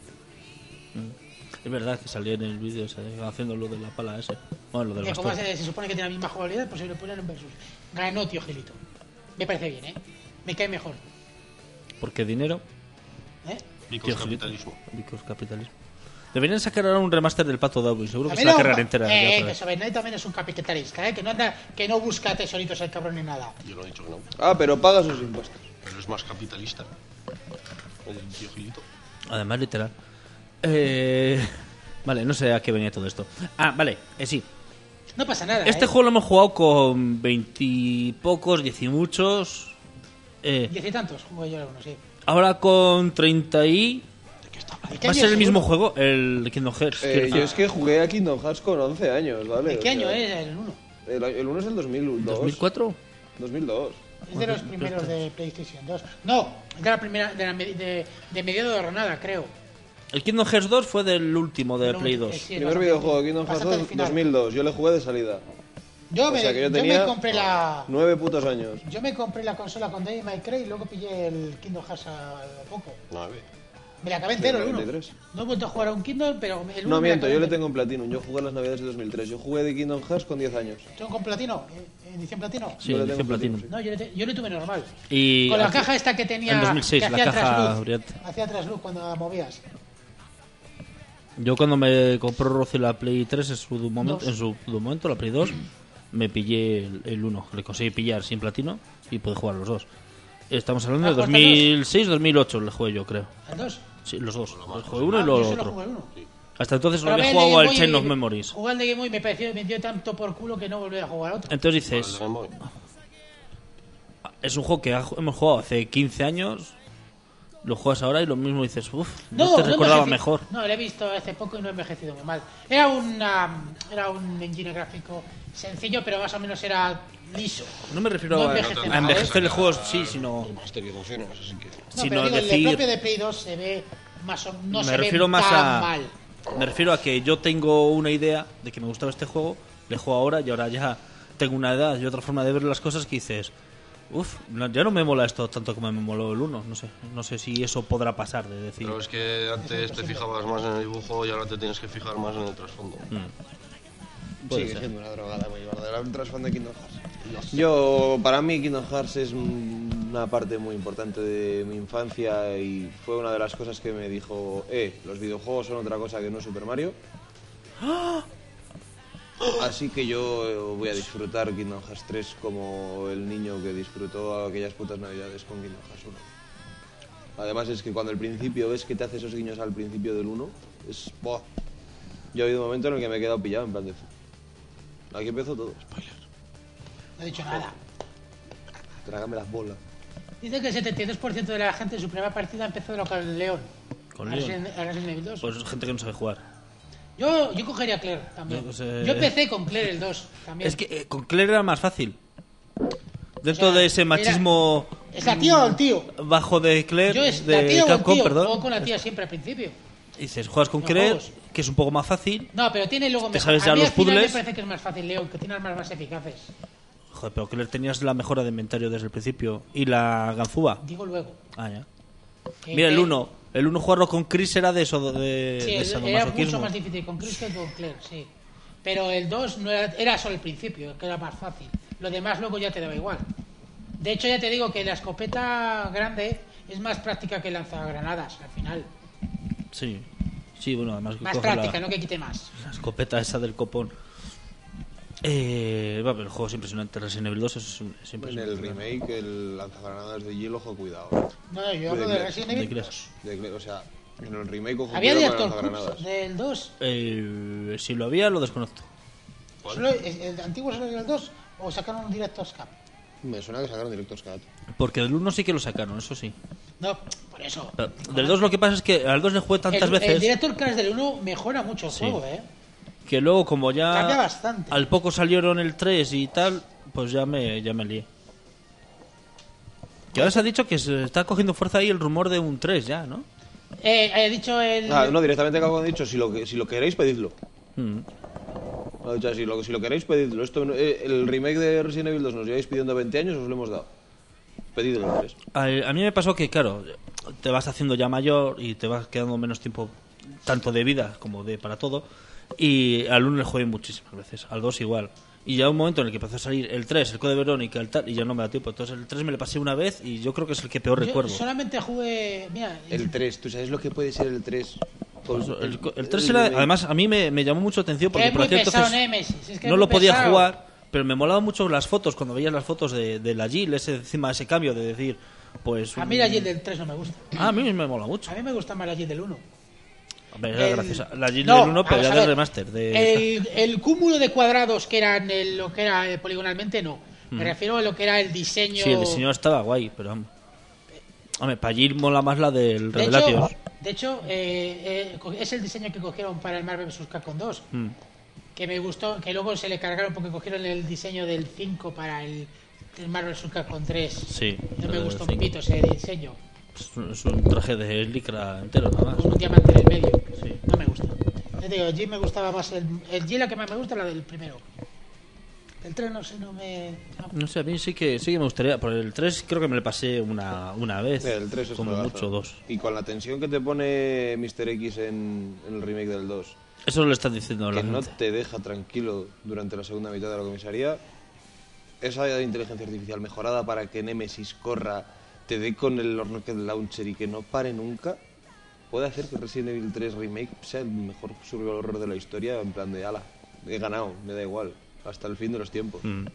Es verdad que salía en el vídeo haciendo lo de la pala ese. Bueno, lo del Como bastón. se supone que tiene la misma jugabilidad, pues se le ponen en versus. Ganó tío Gilito. Me parece bien, ¿eh? Me cae mejor. Porque dinero, ¿Eh? Vicos tío Gilito. capitalismo. Vicos capitalismo. Deberían sacar ahora un remaster del Pato Darwin. Seguro que se También la no, cargan entera. ya otra que vez. Sobernight también es un capitalista, ¿eh? Que no anda, que no busca tesoritos el cabrón ni nada. Yo no he dicho que no, Ah, pero paga sus impuestos. pero es más capitalista. El tío Gilito. Además, literal. Vale, no sé a qué venía todo esto. Ah, vale, sí. No pasa nada. Este juego lo hemos jugado con 20 y pocos, 10 y muchos. 10 y tantos juego yo algunos, sí. Ahora con 30 y... ¿De qué ¿Va a año ser el es, mismo seguro? juego? El Kingdom Hearts. quiero Yo decir. es que jugué a Kingdom Hearts con 11 años, ¿vale? ¿De qué O año sea, es el 1? El 1 es el 2002. ¿2004? 2002. Es de los primeros de PlayStation 2. No, es de la primera, de mediados de jornada, creo. El Kingdom Hearts 2 fue del último de El Play último, 2. sí, Primer bastante- videojuego de Kingdom Hearts bastante 2, final. 2002. Yo le jugué de salida. Yo O me, sea que yo yo me tenía compré la... 9 putos años. Yo me compré la consola con Devil May Cry y luego pillé el Kingdom Hearts a poco. 9. Me la acabé entero, el 1. 93. No he vuelto a jugar a un Kingdom, pero el 1 No miento, yo le tengo en Platinum. Yo jugué las navidades de 2003. Yo jugué de Kingdom Hearts con 10 años. ¿Tengo con platino? ¿Edición platino? Sí, Yo le edición tengo Platinum. Platinum, No, yo le tuve normal. Y Con la aquí- caja esta que tenía... en 2006, que la hacía caja trasluz. brillante. Hacía trasluz cuando la movías. Yo cuando me compró Rocío la Play 3 en su momento, Dos. la Play 2, me pillé el 1. Le conseguí pillar sin platino y pude jugar los dos. Estamos hablando de ¿Jugaste los 2006-2008 le jugué yo, creo. ¿El 2? Sí, los dos. Jugué uno y Yo luego solo otro. jugué uno. Hasta entonces no Probé había el de jugado Game al Boy Chain y- of Memories. Jugué al de Game Boy y me dio tanto por culo que no volví a jugar a otro. Entonces El dices, de Game Boy. es un juego que hemos jugado hace 15 años lo juegas ahora y lo mismo dices, uff, No, te no recordaba envejeci- mejor. No, lo he visto hace poco y no he envejecido muy mal. Era un engine gráfico sencillo, pero más o menos era liso. No me refiero No a envejece a envejecer el mal. juego, sí, sino... Masterizaciones, así que... No, sino pero digo, el decir... propio de Play 2 se ve más o no me se refiero ve más tan a... mal. Me refiero a que yo tengo una idea de que me gustaba este juego, le juego ahora y ahora ya tengo una edad y otra forma de ver las cosas que dices, uff, ya no me mola esto tanto como me moló el 1, no sé si eso podrá pasar de decir... Pero es que antes te fijabas más en el dibujo y ahora te tienes que fijar más en el trasfondo. Puede Sigue ser. siendo una drogada muy verdadera. Un trasfondo de Kingdom Hearts. Yo, para mí, Kingdom Hearts es una parte muy importante de mi infancia y fue una de las cosas que me dijo, los videojuegos son otra cosa que no Super Mario. Así que yo voy a disfrutar Kingdom Hearts 3 como el niño que disfrutó aquellas putas navidades con Kingdom Hearts 1. Además es que cuando al principio ves que te hace esos guiños al principio del 1, es... ¡buah! Yo he habido un momento en el que me he quedado pillado en plan de... Aquí empezó todo. Spoiler. No he dicho nada. Trágame las bolas. Dice que el 72% de la gente en su primera partida empezó con el León. Con A León. Resident Evil 2. Pues gente que no sabe jugar. Yo cogería a Claire también. Yo, pues, Yo empecé con Claire el 2 también. Es que con Claire era más fácil. Dentro O sea, de ese machismo ¿Es la tía o el tío? bajo de Claire, Yo es la de tía o el Capcom, tío. perdón. Juego con la tía siempre al principio. Dices, juegas con Los Claire, juegos. que es un poco más fácil. No, pero tiene luego Te mejor. sabes ya a mí los al final puzzles. me parece que es más fácil León, que tiene armas más eficaces. Joder, pero Claire tenías la mejora de inventario desde el principio. Y la ganzúa. Digo luego. Ah, ya. Que- Mira, el que- 1. El 1 jugarlo con Chris era de eso, de Sí, era sadomasoquismo. mucho más difícil con Chris que con Claire, sí. Pero el 2 no era solo el principio, que era más fácil. Lo demás luego ya te daba igual. De hecho, ya te digo que la escopeta grande es más práctica que el lanzagranadas, al final. Sí. Sí, bueno, además que Más coge práctica, no que quite más. la escopeta esa del copón. Pero el juego es impresionante. Resident Evil 2 es En impresionante. el remake, el lanzagranadas de Jill, ojo, cuidado. No, yo hablo de Claire. Resident ¿De Evil qué 2. O sea, en el remake, ojo, ¿Había cuidado con Director el lanzagranadas. Cups del 2? Si lo había, lo desconozco. ¿Solo ¿El antiguo solo era el 2? ¿O sacaron un Director's Cup? Me suena que sacaron Director's Cut. Porque del 1 sí que lo sacaron, eso sí. No, por eso. Pero del 2 lo que pasa es que al 2 le jugué tantas El veces Director's Cup del 1 mejora mucho el Sí. juego, ¿eh? que luego como ya Cambia bastante. al poco salieron el 3 y tal, pues ya me lié. Que ahora se ha dicho que se está cogiendo fuerza ahí el rumor de un 3 ya, ¿no? He dicho el... No, directamente acabo de dicho, si lo queréis, pedidlo. Mm. Ha dicho así, si lo queréis, pedidlo. El remake de Resident Evil 2 nos lleváis pidiendo 20 años, os lo hemos dado. Pedidlo, ¿sabes? A mí me pasó que, claro, te vas haciendo ya mayor y te vas quedando menos tiempo, tanto de vida como de para todo. Y al 1 le jugué muchísimas veces, al 2 igual. Y ya un momento en el que empezó a salir el 3, el Code Verónica, el tal, y ya no me da tiempo. Entonces el 3 me lo pasé una vez y yo creo que es el que peor Yo recuerdo. solamente jugué... Mira, El 3, ¿tú sabes lo que puede ser el 3? El 3 era, remake. además, a mí me llamó mucho atención porque es por muy aquel pesado entonces Nemesis. Es que no es lo muy podía pesado. jugar, pero me molaban mucho las fotos, cuando veías las fotos de la Jill, encima ese cambio de decir, pues... A mí la Jill del 3 no me gusta. Ah, a mí me mola mucho. A mí me gusta más la Jill del 1. Hombre, era graciosa. La Jill No, del 1, pero vamos ya a del ver. remaster. De... El cúmulo de cuadrados que eran lo que era poligonalmente, no. Mm. Me refiero a lo que era el diseño... Sí, el diseño estaba guay, pero vamos. Hombre, para Jill mola más la del De Revelations. hecho, es el diseño que cogieron para el Marvel vs. Capcom 2. Mm. Que me gustó, que luego se le cargaron porque cogieron el diseño del 5 para el Marvel vs. Capcom 3. Sí. No me el gustó un 5. pito ese diseño. Es un traje de licra entero, nada más. Con un diamante en el medio. Sí. No me gusta. Yo te digo, el G me gustaba más. El G la que más me gusta es la del primero. El 3 no sé, no me. No sé, a mí sí que me gustaría. Por el 3 creo que me lo pasé una vez. El 3 es como juegazo. mucho, dos. Y con la tensión que te pone Mr. X en el remake del 2, Eso lo están diciendo la que no gente. te deja tranquilo durante la segunda mitad de la comisaría, esa inteligencia artificial mejorada para que Nemesis corra, te dé con el Rocket Launcher y que no pare nunca, puede hacer que Resident Evil 3 Remake sea el mejor survival horror de la historia, en plan de ala, he ganado, me da igual, hasta el fin de los tiempos. Mm.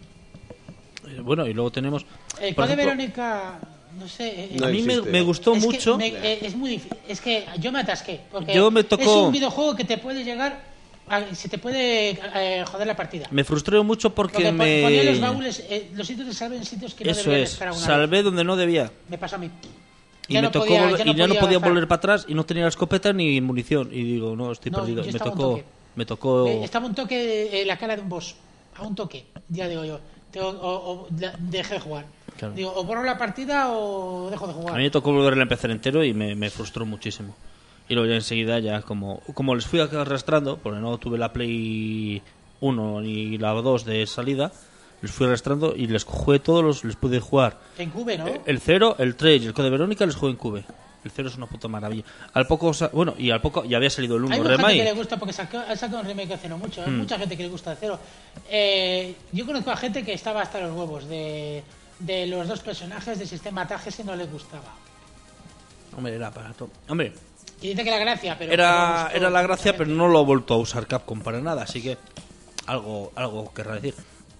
Bueno, y luego tenemos... El por Code ejemplo, Verónica. No sé. No a mí existe. me gustó es que mucho... es muy difícil. Es que yo me atasqué. Porque Yo me tocó- es un videojuego que te puede llegar. Se te puede joder la partida. Me frustré mucho porque Porque ponía los baúles. Los sitios de salve en sitios que no Eso deberían es, estar a una salvé donde no debía. vez. Me pasa a mí. Y Ya me no tocó podía- volver- ya no y ya no podía podía avanzar. volver para atrás y no tenía la escopeta ni munición. Y digo, no, estoy No, perdido. yo Me estaba un tocó. toque. Me tocó. Estaba un toque la cara de un boss. A un toque, ya digo yo. Dejé de jugar. Claro. Digo, o borro la partida o dejo de A mí jugar. me tocó volver a empezar entero y me frustró muchísimo. Y luego ya enseguida ya como les fui arrastrando, porque no tuve la Play 1 ni la 2 de salida, les fui arrastrando y les jugué todos, les pude jugar. En Cube, ¿no? El 0, el 3 y el Code Verónica les jugué en Cube. El 0 es una puta maravilla. Al poco ya había salido el 1 Hay mucha gente que le remake. gusta porque ha sacado un remake hace no mucho. Hay mucha gente que le gusta el 0. Yo conozco a gente que estaba hasta los huevos de los dos personajes del sistema ataques y no les gustaba. Hombre, era barato. Hombre, Y dice que la gracia, pero... era pero gustó la gracia, mucha pero gente. no lo ha vuelto a usar Capcom para nada, así que algo querrá decir.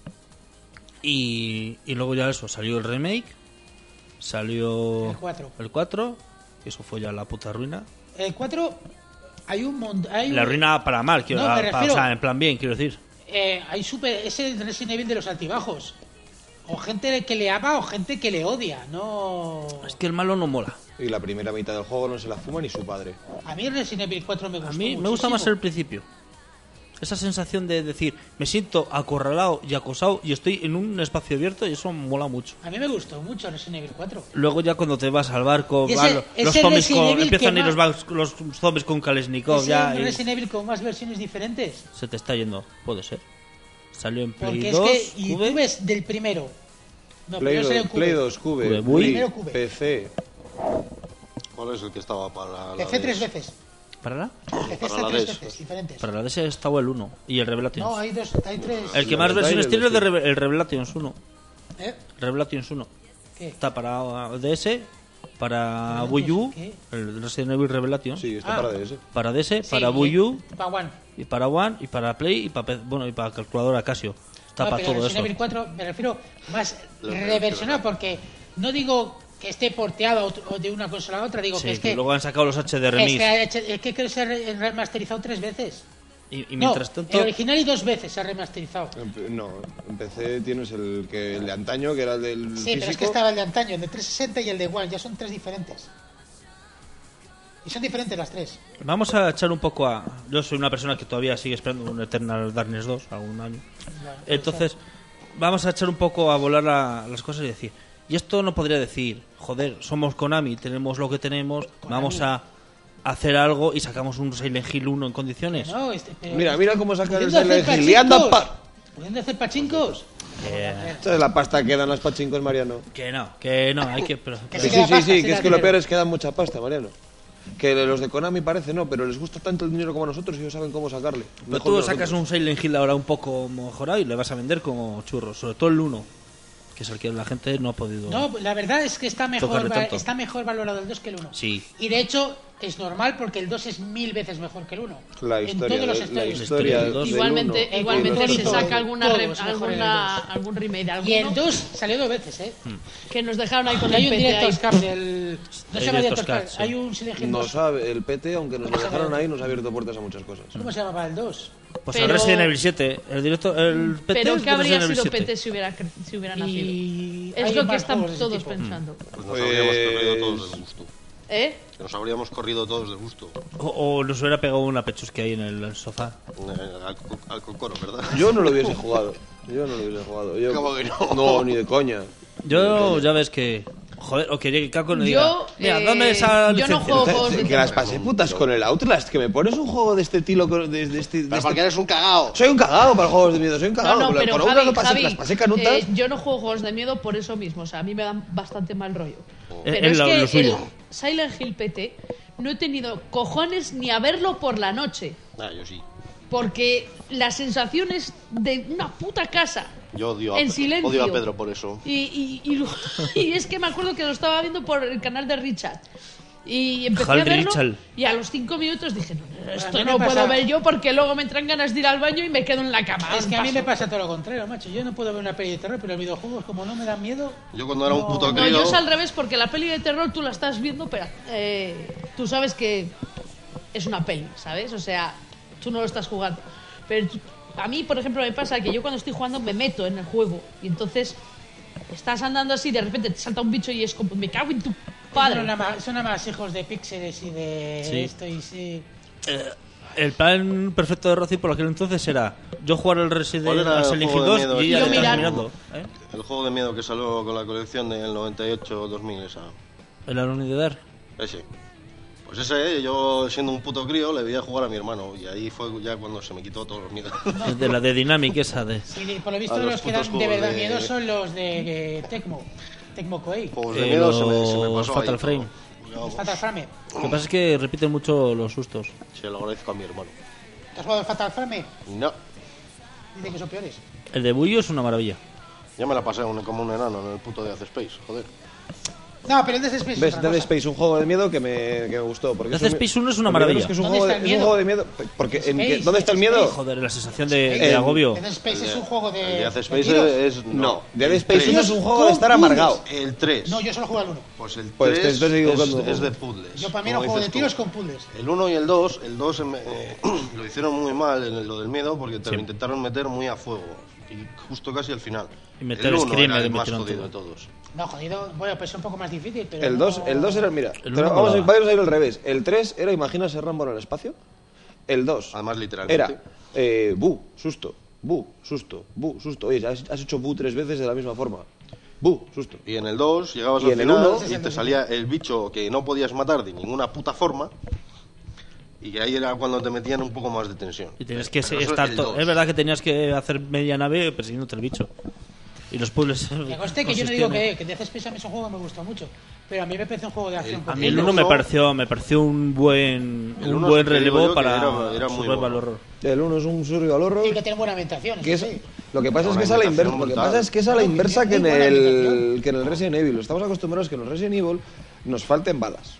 Y luego ya eso, salió el remake, salió El 4. el 4, y eso fue ya la puta ruina. El 4 hay un montón... La ruina para mal, quiero, No, me refiero- o sea, en plan bien, quiero decir. Es el Resident Evil de los altibajos. O gente que le ama o gente que le odia. No... Es que el malo no mola. Y la primera mitad del juego no se la fuma ni su padre. A mí Resident Evil 4 me A gustó mí me gusta muchísimo. más el principio. Esa sensación de decir, me siento acorralado y acosado y estoy en un espacio abierto y eso mola mucho. A mí me gustó mucho Resident Evil 4. Luego ya cuando te vas al barco, Y van ese- los ese zombies Resident Evil empiezan que a ir los zombies con Kalashnikov Es ya un y Resident Evil con más versiones diferentes. se te está yendo. Puede ser. Salió en Play Porque 2, es que... Y Cube. tú ves del primero. No, Play primero salió 2, en Cube. Play 2, Cube, Cube, Wii, Primero Cube. PC. ¿Cuál es el que estaba para la PC tres DS? veces. ¿Para la? PC Para está la tres DS. veces, diferentes. Para la DS estaba el 1 y el Revelations. No, hay dos, hay tres. El que La más verdad versiones y el tiene es de dos, el Revelations 1. ¿Eh? Revelations 1. ¿Qué? Está para DS, para Revelations, Wii U, ¿qué? el Resident Evil Revelations. Sí, está Ah. para DS. Para DS, Sí, para Wii U, Para One. y para One, y para Play, y para, y para calculadora Casio. Está No, para pero todo Resident eso. Evil 4 me refiero más Lo reversionado porque no digo que esté porteado o de una consola a otra, digo Sí, que es que que luego han sacado los HD es remix. que creo que se ha remasterizado 3 veces. Y No, mientras tanto, el original y 2 veces se ha remasterizado. No, en PC tienes el de antaño, que era el del Sí, físico. pero es que estaba el de antaño, el de 360 y el de One, ya son 3 diferentes. Y son diferentes las 3. vamos a echar un poco a. Yo soy una persona que todavía sigue esperando un Eternal Darkness 2, algún año. Entonces, vamos a echar un poco a volar las cosas y decir. Y esto no podría decir, joder, somos Konami, tenemos lo que tenemos, vamos a hacer algo y sacamos un Silent Hill 1 en condiciones. No, Mira cómo sacar el pudiendo hacer Silent Hill. Y anda pachincos. pa. ¿Pudiendo hacer pachincos? Esta es la pasta que dan las pachincos, Mariano. Que no, hay que. Que Sí, se queda sí, pasta, sí, se que es da que lo dinero. peor es que dan mucha pasta, Mariano. Que los de Konami parece no, pero les gusta tanto el dinero como a nosotros y ellos saben cómo sacarle. Pero Mejor tú que sacas nosotros. un Silent Hill ahora un poco mejorado y le vas a vender como churros, sobre todo el 1, que es el que la gente no ha podido. No, la verdad es que está Tocarle tanto. mejor valorado el 2 que el 1. Sí. Y de hecho es normal porque el 2 es 1000 veces mejor que el 1. La en historia, todos los la estudios. del historia del dos. Igualmente, uno. igualmente el se dos. saca Todos mejor en el algún remake de Y el alguno 2 salió 2 veces, ¿eh? que nos dejaron ahí con Y hay el un PC ahí. Director's Cut del... No se llama Director's Director's Cut, Cut, sí. hay un Silent Hill No 2. sabe, el PT, aunque nos lo dejaron ahí, nos ha abierto puertas a muchas cosas. ¿Cómo se llamaba el 2? Pues Pero- el Resident Evil 7, el directo, el PT Pero es ¿qué de habría Resident Evil sido 7. PT si hubiera nacido? Y Es hay lo que más están juegos de ese todos tipo. pensando. Pues nos habríamos corrido todos Pues- del gusto. ¿Eh? Que nos habríamos corrido todos del gusto. O nos hubiera pegado una pechusque ahí en el sofá. Al cocoro, ¿verdad? Yo no lo hubiese jugado. Yo ¿Cómo que no? No, ni de coña. Yo ya ves que. Joder, o que Caco no diga. Yo, Mira, dame esa yo no licencia. juego juegos de Que las terror. pasé putas con el Outlast. Que me pones un juego de este estilo. De este, Pero porque eres un cagao. Soy un cagado para juegos de miedo. Soy un No, cagado. no, pero Con Javi, las pasé, Javi, las pasé canutas. yo no juego juegos de miedo por eso mismo. O sea, a mí me dan bastante mal rollo. Pero Es es lo que suyo. el Silent Hill PT no he tenido cojones ni a verlo por la noche. Ah, yo sí. Porque las sensaciones de una puta casa Yo odio en silencio. odio a Pedro por eso. Y es que me acuerdo que lo estaba viendo por el canal de Richard. Y empecé Hal a verlo Richard. y a los 5 minutos dije, no, A esto mí me no pasa- puedo ver yo porque luego me entran ganas de ir al baño y me quedo en la cama. Es que a mí me Paso. pasa todo lo contrario, macho. Yo no puedo ver una peli de terror, pero los videojuegos, como no me dan miedo, Yo cuando era un puto No, crío... yo es al revés porque la peli de terror tú la estás viendo, pero tú sabes que es una peli, ¿sabes? O sea, tú no lo estás jugando. Pero a mí, por ejemplo, me pasa que yo cuando estoy jugando me meto en el juego y entonces estás andando así, de repente te salta un bicho y es como, me cago en tu Padre. Son nada más hijos de píxeles y de Sí. esto y sí. El plan perfecto de Rocío por aquel entonces era yo jugar el Resident ¿Cuál era el Silent Hill juego de 2 miedo? y ella Yo detrás mirar. mirando. El juego de miedo que salió con la colección del 98-2000, esa. El Alone in the Dark. Ese. Pues ese, yo siendo un puto crío, le veía jugar a mi hermano. Y ahí fue ya cuando se me quitó todos los miedos. De la de Dynamic esa de... Sí, por lo visto A los los que putos dan de juegos verdad de- miedo son los de Tecmo Koei. Juegos de miedo se me los pasó Fatal ahí Frame. todo. Yo, Fatal Frame. Lo que pasa es que repiten mucho los sustos. se lo agradezco a mi hermano. ¿Te has jugado el Fatal Frame? No, Dicen que son peores. El de Bullo es una maravilla. ya me la pasé como un enano en el puto Death Space, joder. No, pero el Dead Space es ¿Ves? otra Dead cosa. Space, un juego de miedo que me gustó. Porque Death es un- Space 1 es una porque maravilla. es que es un ¿Dónde juego está el es un miedo? juego de miedo. Porque Space, ¿dónde está el Dead miedo? Space. Joder, la sensación de agobio. Dead Space es un juego de. El Death de Space tiros. es. No, Dead el Space 3. 1 es un juego de estar Con amargado. El 3. No, yo solo juego al 1. Pues el 3 Pues te estoy es equivocando. de puzzles. Yo para mí era un como juego de dices tiros tú. con puzzles. El 1 y el 2 lo hicieron muy mal en lo del miedo porque te lo intentaron meter muy a fuego. Y justo casi al final. Y meter el 1 Scream, era le el más metieron jodido todo. de todos. No, jodido. Bueno, pues es un poco más difícil, pero. El 2 era, mira, El pero uno vamos molaba. a ir al revés. El 3 era, imagínate Rambo en el espacio. El 2 Además, literalmente. era, susto, susto. Oye, has hecho bu 3 veces de la misma forma. Susto. Y en el 2 llegabas Y al en el final uno- y te salía el bicho que no podías matar de ninguna puta forma. Y ahí era cuando te metían un poco más de tensión. Y tenías que Pero eso estar... el 2. Es verdad que tenías que hacer media nave persiguiéndote el bicho. Y los puzzles... Me conste que yo no digo que Death Space a mí es un juego que me gustó mucho. Pero a mí me parece un juego de acción. A mí el El 1 uno- me pareció un buen El uno buen sí que digo relevo yo que para era muy survival bueno. horror. El 1 es un survival horror. Y que tiene buena ambientación. Que es, sí. lo que pasa es Una que es a la ambientación inversa. Lo que brutal. pasa es que es a la No, inversa que en muy buena el ambientación. que en el Resident Evil. Estamos acostumbrados que en los Resident Evil nos falten balas.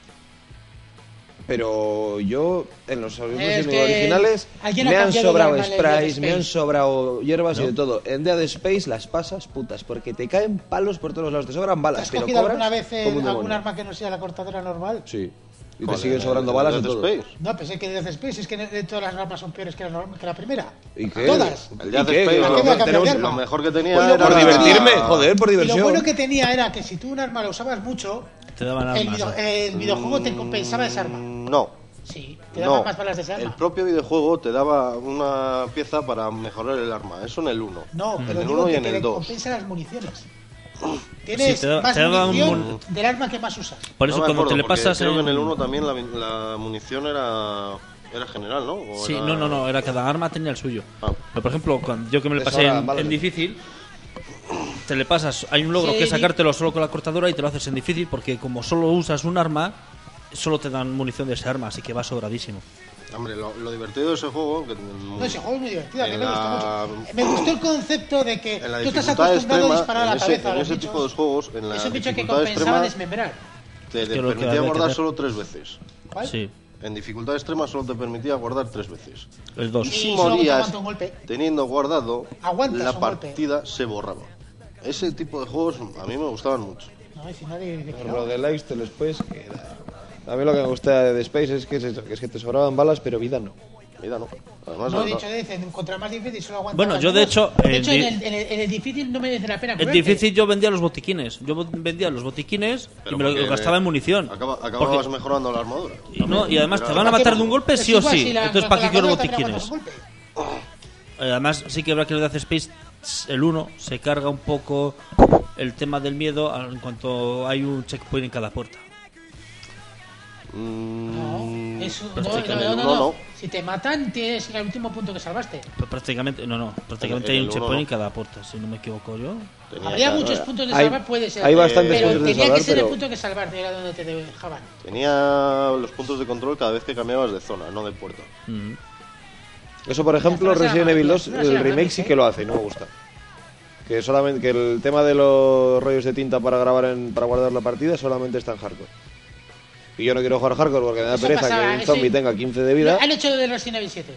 Pero yo en los Resident Evil que originales alguien ha me han cambiado el sobrado arma en el sprays, Dead me han Space. sobrado hierbas y de todo. En Dead Space las pasas putas porque te caen palos por todos los lados, te sobran ¿Te balas, has pero cogido cobras alguna vez como un algún demonio. arma que no sea la cortadora normal? Sí. Y te ¿Cuál? siguen ¿El sobrando de balas en Death todo. Space? No, pensé que Death Space es que todas las armas son peores que la primera. ¿Y qué? Todas. El ¿Y Death qué? Space, ¿Por qué voy a cambiar Tenemos- de arma? lo mejor que tenía Pues lo era... Por divertirme, joder, por Y lo diversión. bueno que tenía era que si tú un arma la usabas mucho, Te daban el, armas. el videojuego te compensaba esa arma. No. Sí, te daba No, más balas de esa el arma. propio videojuego te daba una pieza para mejorar el arma. Eso en el 1. No, pero en el digo 1 y que en te el 2. compensa las municiones. Tienes Sí, te más daba un munición del arma que más usas. Por eso No me cuando acuerdo, te le porque pasas creo que en el 1 también la munición era general, ¿no? O Sí, era- no, era cada arma tenía el suyo. Ah. Pero por ejemplo, cuando yo que me lo Te pasé sobran balas. en difícil, te le pasas, hay un logro Sí, que es sacártelo solo con la cortadora y te lo haces en difícil porque como solo usas un arma, solo te dan munición de ese arma, así que va sobradísimo. Hombre, lo divertido de ese juego... Que, No, ese juego es muy divertido, a mí En me gustó la- mucho. Me gustó el concepto de que en la tú estás dificultad acostumbrado extrema, a disparar a la cabeza a en los ese bichos. tipo de juegos, en la Es un bicho que dificultad compensaba extrema, desmembrar. te que lo que permitía había que guardar hacer. solo 3 veces. ¿Cuál? Sí, En dificultad extrema solo te permitía guardar 3 veces. el 2. Y Si solo morías aguanta un golpe. teniendo guardado, Aguantas la un golpe. partida se borraba. Ese tipo de juegos a mí me gustaban mucho. No, al final dice que Lo no. de likes te después queda. A mí lo que me gusta de Dead Space es que es eso, que es que te sobraban balas, pero vida no. Vida no. Además, No, no, de hecho, dicen, contra más difícil solo aguanta. Bueno, las yo de menos. hecho, De hecho, en en el difícil no merece la pena En curarte. difícil yo vendía los botiquines. Yo vendía los botiquines y me porque lo gastaba en munición. Acababas Porque- mejorando la armadura. y además te Era- van a matar de un golpe Es sí o igual, sí. si la- Entonces, ¿para qué la quiero cabeza también botiquines? aguantas un golpe. Además, sí que habrá que el Death Space, el 1, se carga un poco el tema del miedo en cuanto hay un checkpoint en cada puerta. No, eso, Pero no, es que en no, el no, uno no. no. Si te matan, tienes que ir al último punto que salvaste. Pero prácticamente, prácticamente En hay el un uno checkpoint no. en cada puerta, si no me equivoco yo. Habría muchos puntos de hay- salvar, puede ser. hay bastantes pero puntos de tenía salvar, que ser pero- el punto que salvar, era donde te dejaban. Tenía los puntos de control cada vez que cambiabas de zona, no de puerta. Mm. Eso, por ejemplo, Las zonas Resident eran- Evil 2, las zonas el eran remake grandes, sí ¿eh? que lo hace y no me gusta. Que solamente que el tema de los rollos de tinta para grabar para guardar la partida solamente está en hardcore. Y yo no quiero jugar hardcore porque me da Eso pereza pasaba, que un sí. zombie tenga 15 de vida. Han hecho lo de Resident Evil 7.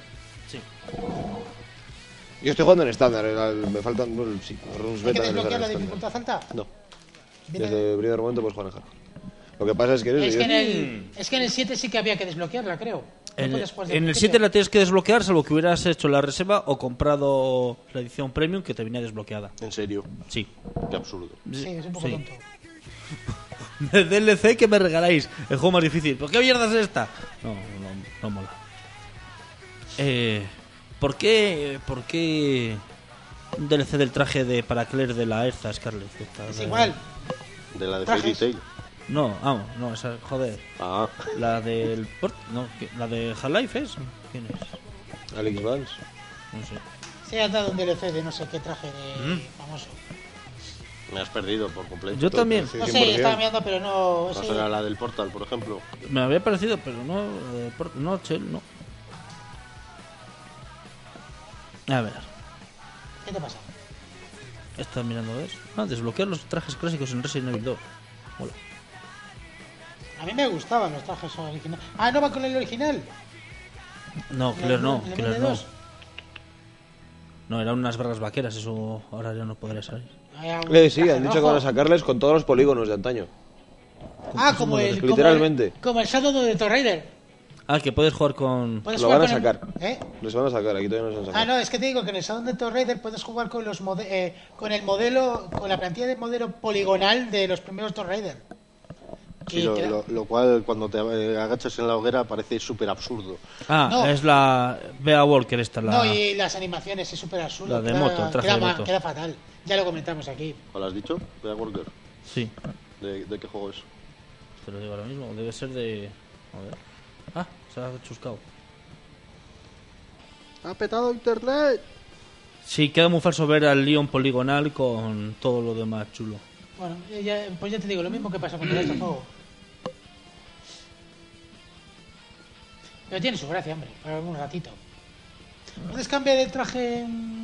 Yo estoy jugando en estándar, me faltan bueno, sí, runs ¿Hay que beta. desbloquear la estándar. dificultad alta? No, Viene- desde el primer momento puedes jugar en hardcore. Lo que pasa es que Es que, en yo- el 7 sí que había que desbloquearla, creo. No podías jugar desde En el principio. 7 la tienes que desbloquear, salvo que hubieras hecho la reserva o comprado la edición premium que te venía desbloqueada. En serio, Sí. qué absurdo. Sí, es un poco Sí. tonto. de DLC que me regaláis. El juego más difícil. ¿Por qué mierda es esta? No mola. ¿Por qué un DLC del traje para Claire de la Erza Scarlet? Es igual. De la de Trajes. Fairy Tail. No, vamos, no, esa, joder. Ah, La del no, la de Half-Life es. ¿Quién es? Alex Vance. No sé. Se ha dado un DLC de no sé qué traje de famoso. me has perdido por completo. Yo también. No sé, estaba mirando, pero no. ¿No ese- será la del Portal, por ejemplo? Me había parecido, pero no, no, Chell, no. A ver, ¿Qué te pasa? estás mirando, ¿ves? Ah, desbloquear los trajes clásicos en Resident Evil 2. Mola. A mí me gustaban los trajes originales. Ah, ¿no va con el original? No, Claire no, ¿El Claire MD2? no. No, eran unas barras vaqueras, eso ahora ya no podría salir. Había un Sí, traje han dicho que rojo. van a sacarles con todos los polígonos de antaño. Ah, como el. Literalmente. Como el Shadow de Tomb Raider. Ah, que puedes jugar con... Puedes Lo jugar van a con el- sacar. ¿Eh? Les van a sacar, aquí todavía no se han Ah, sacado. no, es que te digo que en el Shadow de Tomb Raider puedes jugar con los con el modelo, con la plantilla de modelo poligonal de los primeros Tomb Raider. Sí, Y queda- lo cual cuando te agachas en la hoguera parece súper absurdo. Ah, No. es la Bea Walker esta, la... No, y las animaciones es súper absurdo. La de moto, el traje de moto. Queda fatal. Ya lo comentamos aquí. ¿Cuál has dicho? Bea Walker. Sí, ¿De qué juego es? te lo digo ahora mismo, debe ser de... A ver. Ah, se ha chuscado. ¡Ha petado internet! Sí, queda muy falso ver al Leon poligonal con todo lo demás chulo. Bueno, pues ya te digo, lo mismo que pasa con el Last of Us. Pero tiene su gracia, hombre, para un ratito. ¿Puedes cambiar el traje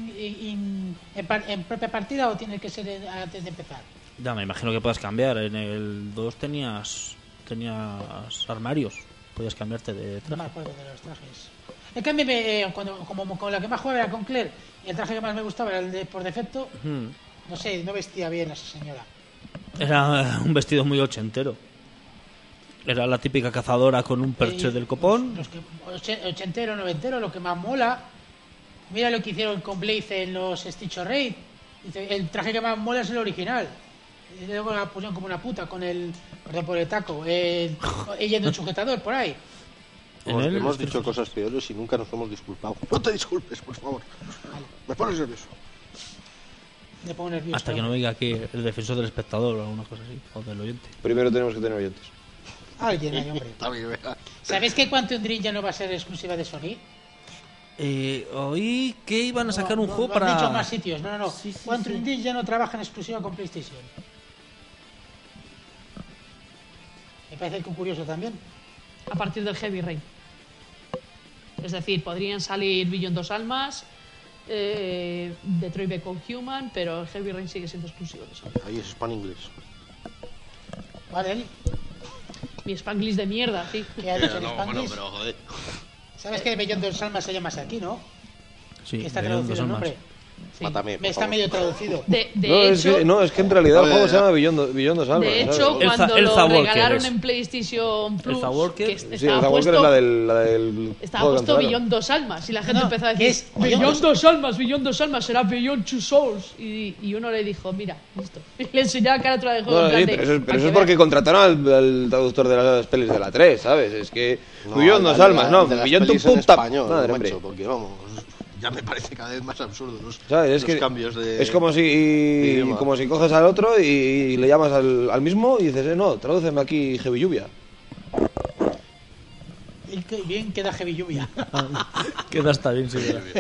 en propia partida o tiene que ser antes de empezar? Ya, me imagino que puedas cambiar. En el 2 tenías armarios. Podías cambiarte de No traje. me acuerdo de los trajes. En cambio, como con la que más jugaba era con Claire, y el traje que más me gustaba era el de por defecto, no sé, no vestía bien a esa señora. Era un vestido muy ochentero. Era la típica cazadora con un perche del copón. Ochentero, noventero, lo que más mola. Mira lo que hicieron con Blaze en los Stitch of Raid. Dice, el traje que más mola es el original. Y luego la pusieron como una puta con el. Perdón por el taco. Yendo en sujetador por ahí. En él, Hemos dicho cosas peores y nunca nos hemos disculpado. No te disculpes, por favor. Me pones nervioso. Me pongo nervioso. hasta que no me diga que el defensor del espectador o alguna cosa así. O del oyente. Primero tenemos que tener oyentes. Alguien hay, hombre. Está bien, vea. ¿Sabéis que Quantum Dream ya no va a ser exclusiva de Sony? Oí que iban a sacar un No, juego lo han para... dicho en más sitios. No. Sí, sí, Quantum sí. Dream ya no trabaja en exclusiva con PlayStation. Me parece que curioso también. A partir del Heavy Rain. Es decir, podrían salir Beyond Dos Almas, Detroit Become Human, pero el Heavy Rain sigue siendo exclusivo de Sony. Ahí es spam inglés. Vale, Eli, Mi Spanglish de mierda, sí. ¿qué ha dicho el No, bueno, Spanglish? pero joder. ¿Sabes que Beyond Dos Almas se llama así aquí, no? Sí, Que está de Dos traducido el Almas. nombre. Sí. Mátame, por Me está favor. medio traducido. De No, hecho, es que en realidad el Vale, juego ya. se llama Beyond Dos Almas. de ¿sabes? hecho Elza- cuando Elza lo Walker regalaron es. en PlayStation Plus, Elza Walker. que Sí, el estaba Walker puesto, es la del estaba juego que puesto cancelaron. Beyond Dos Almas y la gente No, empezó a que decir es Beyond Beyond Dos Almas, será Beyond Two Souls y uno le dijo, mira, listo. Y le enseñaba la carátula del juego. No, en plan sí, de, pero eso es "Para que porque veas". contrataron al traductor de las pelis de la 3, ¿sabes? Es que Beyond Dos de Almas, no, de las Beyond tu pelis en puta español, madre, macho, hombre. porque vamos, ya me parece cada vez más absurdo los, ¿Sabes? Es los que cambios de... es como idioma. si coges al otro y le llamas al mismo y dices, no, tradúceme aquí Heavy Lluvia. Y qué bien queda Heavy Lluvia. Queda hasta bien, sí. queda.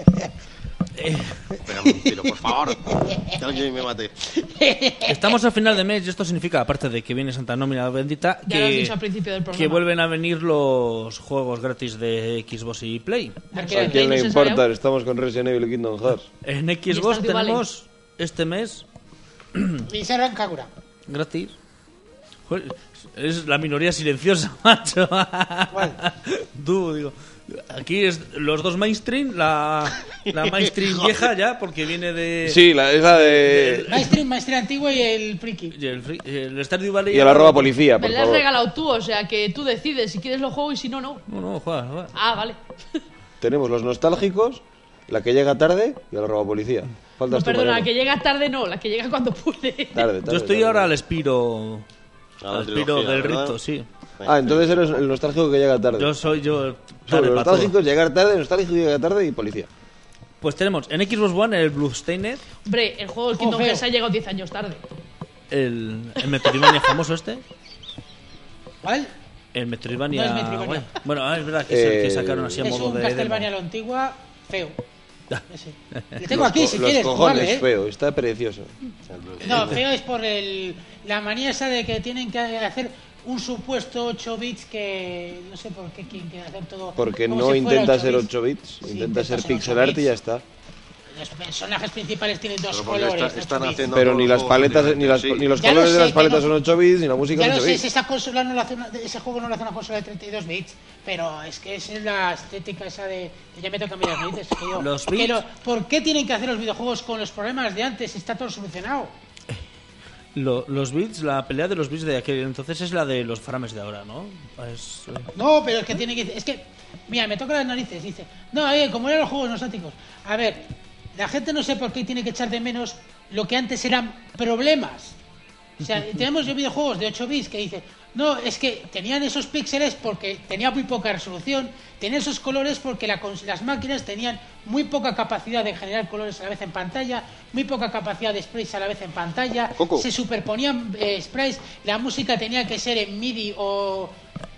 Pégame un tiro, por favor. Que alguien me mate. Estamos al final de mes y esto significa, aparte de que viene Santa Nómina bendita, Ya lo has dicho al principio del programa. que vuelven a venir los juegos gratis de Xbox y Play. Porque ¿A el quién Play le no se importa? salió. Estamos con Resident Evil y Kingdom Hearts. En Y Xbox Stardew Valley. tenemos este mes Y Serán Kagura. gratis. Joder, es la minoría silenciosa, macho. ¿Cuál? Tú, digo. Aquí es los dos mainstream, la mainstream vieja ya, porque viene de... Sí, es la de... Maestría antigua y el friki. y el Stardew Valley. Y el arroba policía, Me por la has favor. regalado tú, o sea que tú decides si quieres los juegos y si no, no. No, juega. Ah, vale. Tenemos los nostálgicos, la que llega tarde y el arroba policía. Faltas No, tú, perdona, la Mariano. que llega tarde no, la que llega cuando puede. Tarde, Yo estoy tarde. ahora al Spiro Al piro del rito, sí. Ah, entonces eres el nostálgico que llega tarde. Yo soy yo. Son tarde los pa' todo. nostálgicos llegar tarde, nostálgico llegar tarde y policía. Pues tenemos en Xbox One el Bloodstained, Hombre, el juego del Kingdom feo. Hearts ha llegado 10 años tarde. el Metroidvania famoso este. ¿Cuál? El Metroidvania. No es Metroidvania. Bueno, es verdad que es el que sacaron así a Es modo un de. Castlevania a demo. la antigua, feo. Ya. Ese. Le tengo aquí, si Los quieres cojones, jugarle, ¿eh? feo, está precioso. No, feo es por la manía esa de que tienen que hacer un supuesto 8 bits que no sé por qué quieren que hacer todo. Porque como no si fuera intenta 8 ser bits. 8 bits, Sí, intenta ser 8 pixel art y bits. ya está. Los personajes principales tienen dos Pero porque colores. están 8 bits. haciendo Pero todos ni los las juegos paletas, últimamente, ni los Ya lo colores de sé, las paletas que no- son 8 bits, ni la música Ya es lo 8 sé, bits. si esa consola no lo hace ese juego no lo hace una consola de 32 bits, pero es que esa es la estética esa de ya me toca mirar narices, que yo, Los que bits. ¿por qué tienen que hacer los videojuegos con los problemas de antes si está todo solucionado? Los bits, la pelea de los bits de aquel entonces es la de los frames de ahora, ¿no? No, pero es que tiene que... Es que, mira, me toca las narices. Dice, no, como eran los juegos nostálgicos. A ver, la gente no sé por qué tiene que echar de menos lo que antes eran problemas. O sea, tenemos videojuegos de 8 bits que dicen, no, es que tenían esos píxeles porque tenía muy poca resolución, tenían esos colores porque las máquinas tenían muy poca capacidad de generar colores a la vez en pantalla, muy poca capacidad de sprays a la vez en pantalla, Coco. se superponían sprays, la música tenía que ser en MIDI o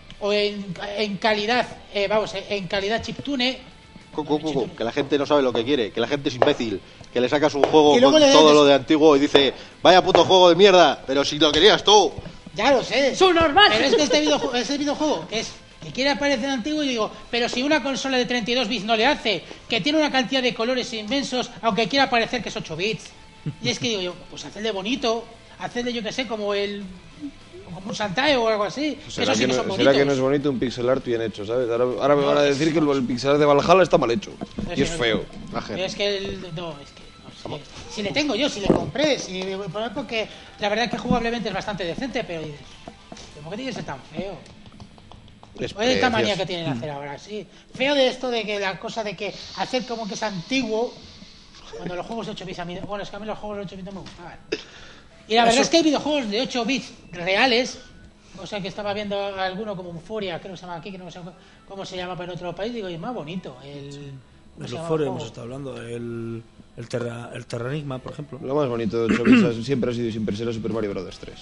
en calidad, en calidad chiptune. Coco, que la gente no sabe lo que quiere, que la gente es imbécil, que le sacas un juego Y luego con le todo des- lo de antiguo y dice, vaya puto juego de mierda, pero si lo querías tú. Ya lo sé. ¡Subnormal! Pero es que ese videojuego que quiere parecer antiguo, y digo, pero si una consola de 32 bits no le hace, que tiene una cantidad de colores inmensos, aunque quiera parecer que es 8 bits. Y es que digo yo, pues hacedle bonito, hacedle yo que sé, como un Santae o algo así. ¿Será, Eso sí que que son no, bonitos. será que no es bonito un pixel art bien hecho, ¿sabes? Ahora me van a decir que el pixel art de Valhalla está mal hecho. Y es feo. Pero es que no, si le tengo yo, si le compré, porque la verdad que jugablemente es bastante decente, pero dices, ¿por qué tiene que ser tan feo? Es ¿Cuál es esta manía precioso. que tienen hacer ahora? Sí. Feo de esto de que la cosa de que hacer como que es antiguo, cuando los juegos de 8 bits a mí, bueno, es que a mí los juegos de 8 bits no me gustaban. Y la verdad es que hay videojuegos de 8 bits reales, o sea que estaba viendo alguno como Euphoria, creo que se llama aquí, que no sé cómo se llama en otro país, digo, y es más bonito. ¿Cómo El se llama Euphoria el hemos juego? estado hablando, el Terranigma, por ejemplo. Lo más bonito de 8 bits siempre ha sido y siempre será Super Mario Bros. 3.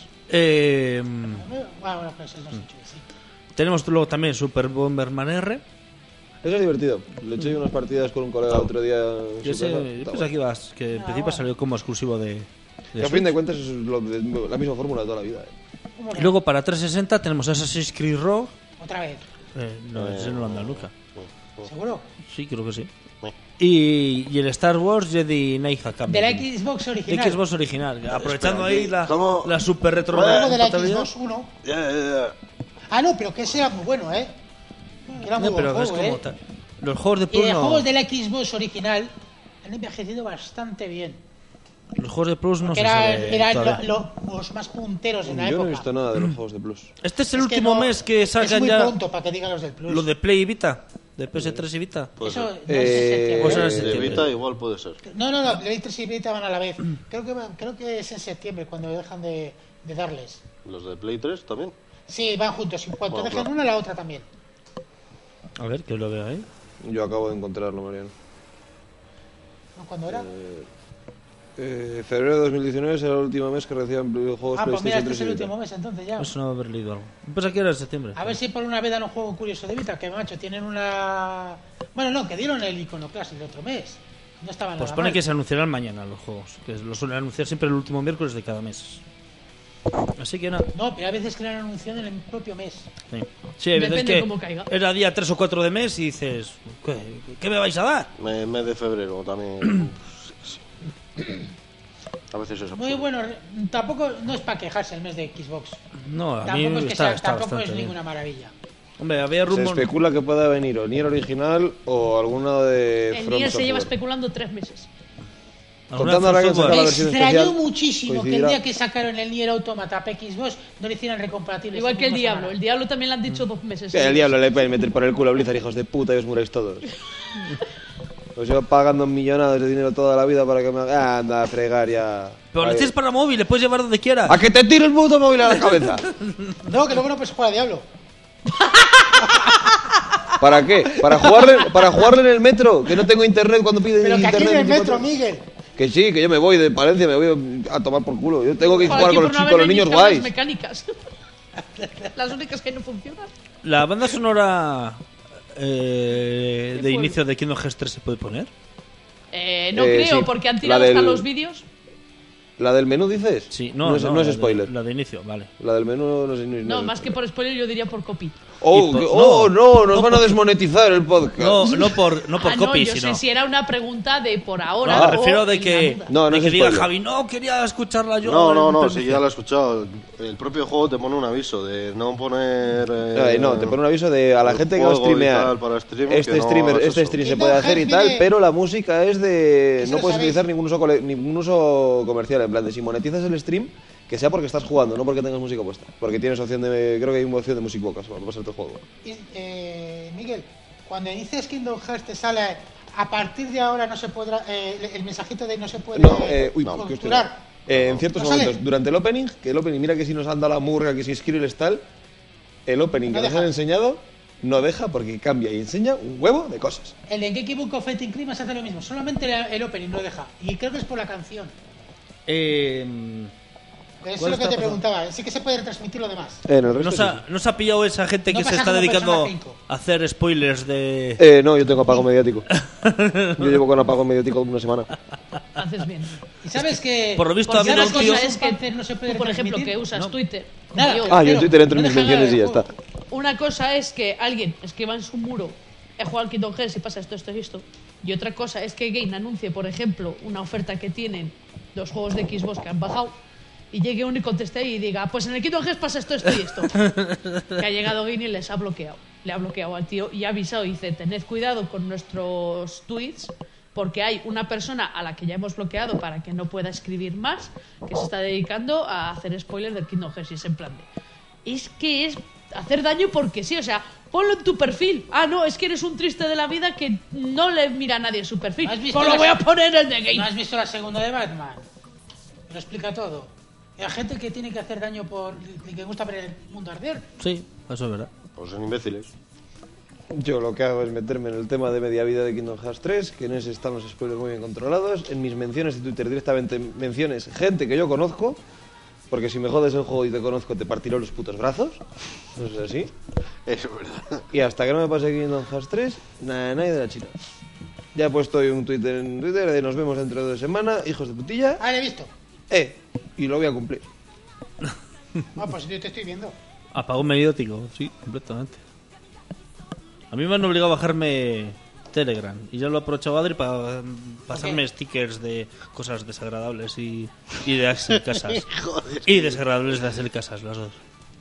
Bueno, pues el 2 8 bits, sí. Tenemos luego también Super Bomberman R. Eso es divertido. Le eché unas partidas con un colega otro día. en Yo su sé, casa. yo Está pensaba que bueno. en principio salió como exclusivo de Que a fin de cuentas es la misma fórmula de toda la vida. Y luego para 360 tenemos Assassin's Creed Rogue. Otra vez, No, ese no lo anda nunca. ¿seguro? Sí, creo que sí. Y el Star Wars Jedi Knight Academy. De la Xbox original. De Xbox original. Aprovechando ahí ¿Cómo? la super retro. Juego de la compatibilidad. Xbox 1. Ya. Ah, no, pero que ese era muy bueno, ¿eh? Era muy No, pero buen es juego, como ¿eh? tal. Los juegos de Y Plus de no. juegos de la Xbox original han envejecido bastante bien. Los juegos de Plus no Que se sabe eran todavía. los más punteros en la Yo no época. he visto nada de los juegos de Plus. Este es el Es último no- mes que Es salgan muy ya pronto para que digan los del Plus. lo de Play y Vita. De PS3 y Vita. Eso no es en pues septiembre. en De septiembre. Vita igual puede ser. No, Play 3 y Vita van a la vez. Creo que es en septiembre cuando dejan de darles. Los de Play 3 también. Sí, van juntos. En cuanto Bueno, dejan claro. una, la otra también. A ver, que lo veo ahí. Yo acabo de encontrarlo, Mariano. ¿No? ¿Cuándo era? Febrero de 2019 será el último mes que reciban videojuegos Ah, pues mira, PlayStation este es 3 el y Vita. último mes entonces ya. Eso no haber leído algo. Pensaba que era en septiembre. A ver si por una vez dan un juego curioso de Vita, que macho, tienen una... Bueno, no, que dieron el Iconoclast el otro mes. No estaban Pues nada pone mal. que se anunciarán mañana los juegos. Que los suelen anunciar siempre el último miércoles de cada mes. Así que nada. No, pero a veces que lo han anunciado en el propio mes. Sí, sí hay veces Depende que cómo caiga. era día 3 o 4 de mes y dices, ¿qué me vais a dar? Mes de febrero también. A veces eso. Muy bueno, tampoco no es para quejarse el mes de Xbox. No, a Tampoco mí es que está, sea, está tampoco bastante es bien. ninguna maravilla. Hombre, había Se rumor. especula que pueda venir o Nier original o alguna de El From Nier se lleva Software. especulando 3 meses. alguna Contando ahora que software. saca la Me versión extrañó especial, muchísimo que el coincidirá. día que sacaron el Nier Automata para Xbox no le hicieran recompatible. Igual esa que el misma Diablo. semana. El Diablo también le han dicho 2 meses. Que el diablo le pueden meter por el culo a Blizzard, hijos de puta, y os muráis todos. Os llevo pagando millonadas de dinero toda la vida para que me haga... Anda a fregar ya. Pero le tienes para móvil, le puedes llevar donde quieras. ¡A que te tire el puto móvil a la cabeza! No, que luego no puedes jugar a Diablo. ¿Para qué? ¿Para jugarle en el metro? Que no tengo internet cuando piden Pero que aquí internet. en el 24. metro, Miguel. Que sí, que yo me voy de Palencia, me voy a tomar por culo. Yo tengo que ir a Joder, jugar aquí con por no los haber niños niños guays. mecánicas. Las únicas que no funcionan. La banda sonora de fue? inicio de Kingdom Hearts 3 se puede poner. No creo, sí. porque han La tirado hasta del- los vídeos. ¿La del menú dices? Sí, no es la spoiler. La de inicio, vale. La del menú no sé. No, es más que por spoiler yo diría por copy. Oh, Y no, nos no van a por- desmonetizar el podcast. No por copy, yo sino. sé si era una pregunta de por ahora. No, me o refiero de en que, la duda. No, de es que diga spoiler. Javi, no, quería escucharla yo. No, en si ya lo he escuchado. El propio juego te pone un aviso de no poner. No, te pone un aviso de a la el gente que va a juego y streamear. tal para stream, Este que no streamer, hagas este eso. stream se Kingdom puede hacer y Hearts tal, viene- pero la música es de. Eso No lo puedes sabéis. utilizar ningún uso comercial. En plan, de si monetizas el stream, que sea porque estás jugando, no porque tengas música puesta. Porque tienes opción de. Creo que hay una opción de Music Box para pasarte el juego. Miguel, cuando inicias Kingdom Hearts te sale a partir de ahora no se podrá el mensajito de no se puede No, uy, ¿qué os capturar. En ciertos ¿No sale? momentos, durante el opening, que el opening, mira que si nos han dado la murga, que si Skrillex tal, el opening No que nos deja. han enseñado no deja porque cambia y enseña un huevo de cosas. El de Geeky Book of Fighting Cream hace lo mismo, solamente el opening no deja. Y creo que es por la canción. Eso es ¿Cuál lo que está te pasando? preguntaba. Sí que se puede retransmitir lo demás. En el resto ¿No sí. se ha pillado esa gente No que se pasa está como dedicando Persona 5. a hacer spoilers de. No, yo tengo apago mediático. Yo llevo con apago mediático una semana. Haces bien. Y sabes que. Por lo visto, Porque a mí una no, cosa tío. es que Panzer no se puede tú, por ejemplo, retransmitir. que usas No. Twitter. como Nada. yo, Ah, yo en Twitter entro en No mis deja nada menciones y ya del está. juego. Una cosa es que alguien escriba en su muro, he jugado al Kingdom Hearts y pasa esto, esto y esto. Y otra cosa es que Game anuncie, por ejemplo, una oferta que tienen los juegos de Xbox que han bajado y llegue uno y conteste ahí y diga, pues en el Kingdom Hearts pasa esto, esto y esto. Que ha llegado Game y les ha bloqueado. Le ha bloqueado al tío y ha avisado y dice, tened cuidado con nuestros tweets porque hay una persona a la que ya hemos bloqueado para que no pueda escribir más que se está dedicando a hacer spoilers del Kingdom Hearts y es en plan de... Es que es hacer daño porque sí, o sea, ponlo en tu perfil. Ah, no, es que eres un triste de la vida que no le mira a nadie su perfil. ¿No has visto Pues lo las- voy a poner en The Game. ¿No has visto la segunda de Batman? Lo explica todo. Hay gente que tiene que hacer daño por que gusta ver el mundo arder. Sí, eso es verdad. Pues son imbéciles. Yo lo que hago es meterme en el tema de media vida de Kingdom Hearts 3, que en ese están los spoilers muy bien controlados. En mis menciones de Twitter directamente menciones gente que yo conozco, porque si me jodes el juego y te conozco te partiré los putos brazos. No es así. Eso es verdad. Y hasta que no me pase Kingdom Hearts 3, nadie de la China. Ya he puesto hoy un tweet en Twitter de nos vemos dentro de 2 semanas, hijos de putilla. Ah, lo he visto. Y lo voy a cumplir. Ah, pues yo te estoy viendo. Apagón mediático, sí, completamente. A mí me han obligado a bajarme Telegram y ya lo ha aprovechado Adri para pasarme stickers de cosas desagradables y de Axel Casas. Joder. Y desagradables de Axel Casas, las dos.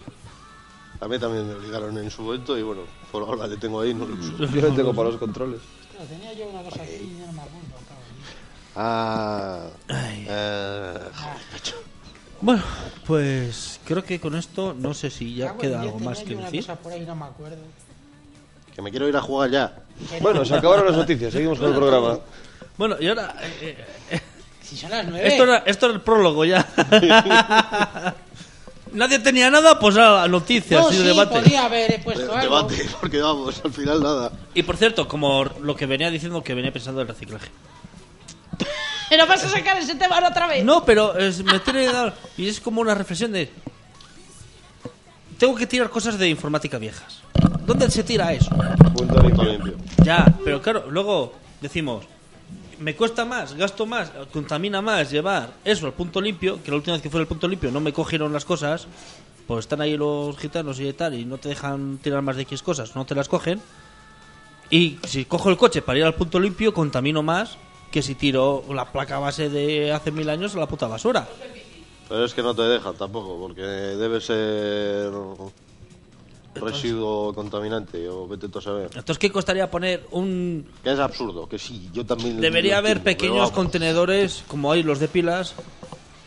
A mí también me obligaron en su momento y bueno, por ahora le tengo ahí, no lo uso. Yo lo tengo para los controles. Ostras, tenía yo una cosa aquí y ya no me acuerdo. cabrón. Ah. Ay. Pecho. Bueno, pues creo que con esto no sé si ya Ah, bueno, queda yo algo tenía más yo que una decir. cosa por ahí, no me acuerdo. Que me quiero ir a jugar ya. Bueno, se acabaron las noticias, seguimos con el programa. Bueno, y ahora... Si son las 9. esto era el prólogo ya. Nadie tenía nada, pues a noticias No, y sí, debate. podía haber puesto algo. Debate, porque vamos, al final nada. Y por cierto, como lo que venía diciendo, que venía pensando del reciclaje. Pero vas a sacar ese tema ahora otra vez. No, pero me tiene que dar... Y es como una reflexión de... Tengo que tirar cosas de informática viejas. ¿Dónde se tira eso? Punto Todo limpio. limpio. Ya, pero claro, luego decimos... Me cuesta más, gasto más, contamina más llevar eso al punto limpio, que la última vez que fue al punto limpio no me cogieron las cosas, pues están ahí los gitanos y tal, y no te dejan tirar más de X cosas, no te las cogen. Y si cojo el coche para ir al punto limpio, contamino más que si tiro la placa base de hace 1000 años a la puta basura. Pero es que no te dejan tampoco, porque debe ser residuo contaminante o vete tú a saber. Entonces, ¿qué costaría poner un... Que es absurdo, que sí, yo también... Debería lo haber entiendo, pero pequeños vamos. contenedores, como hay los de pilas,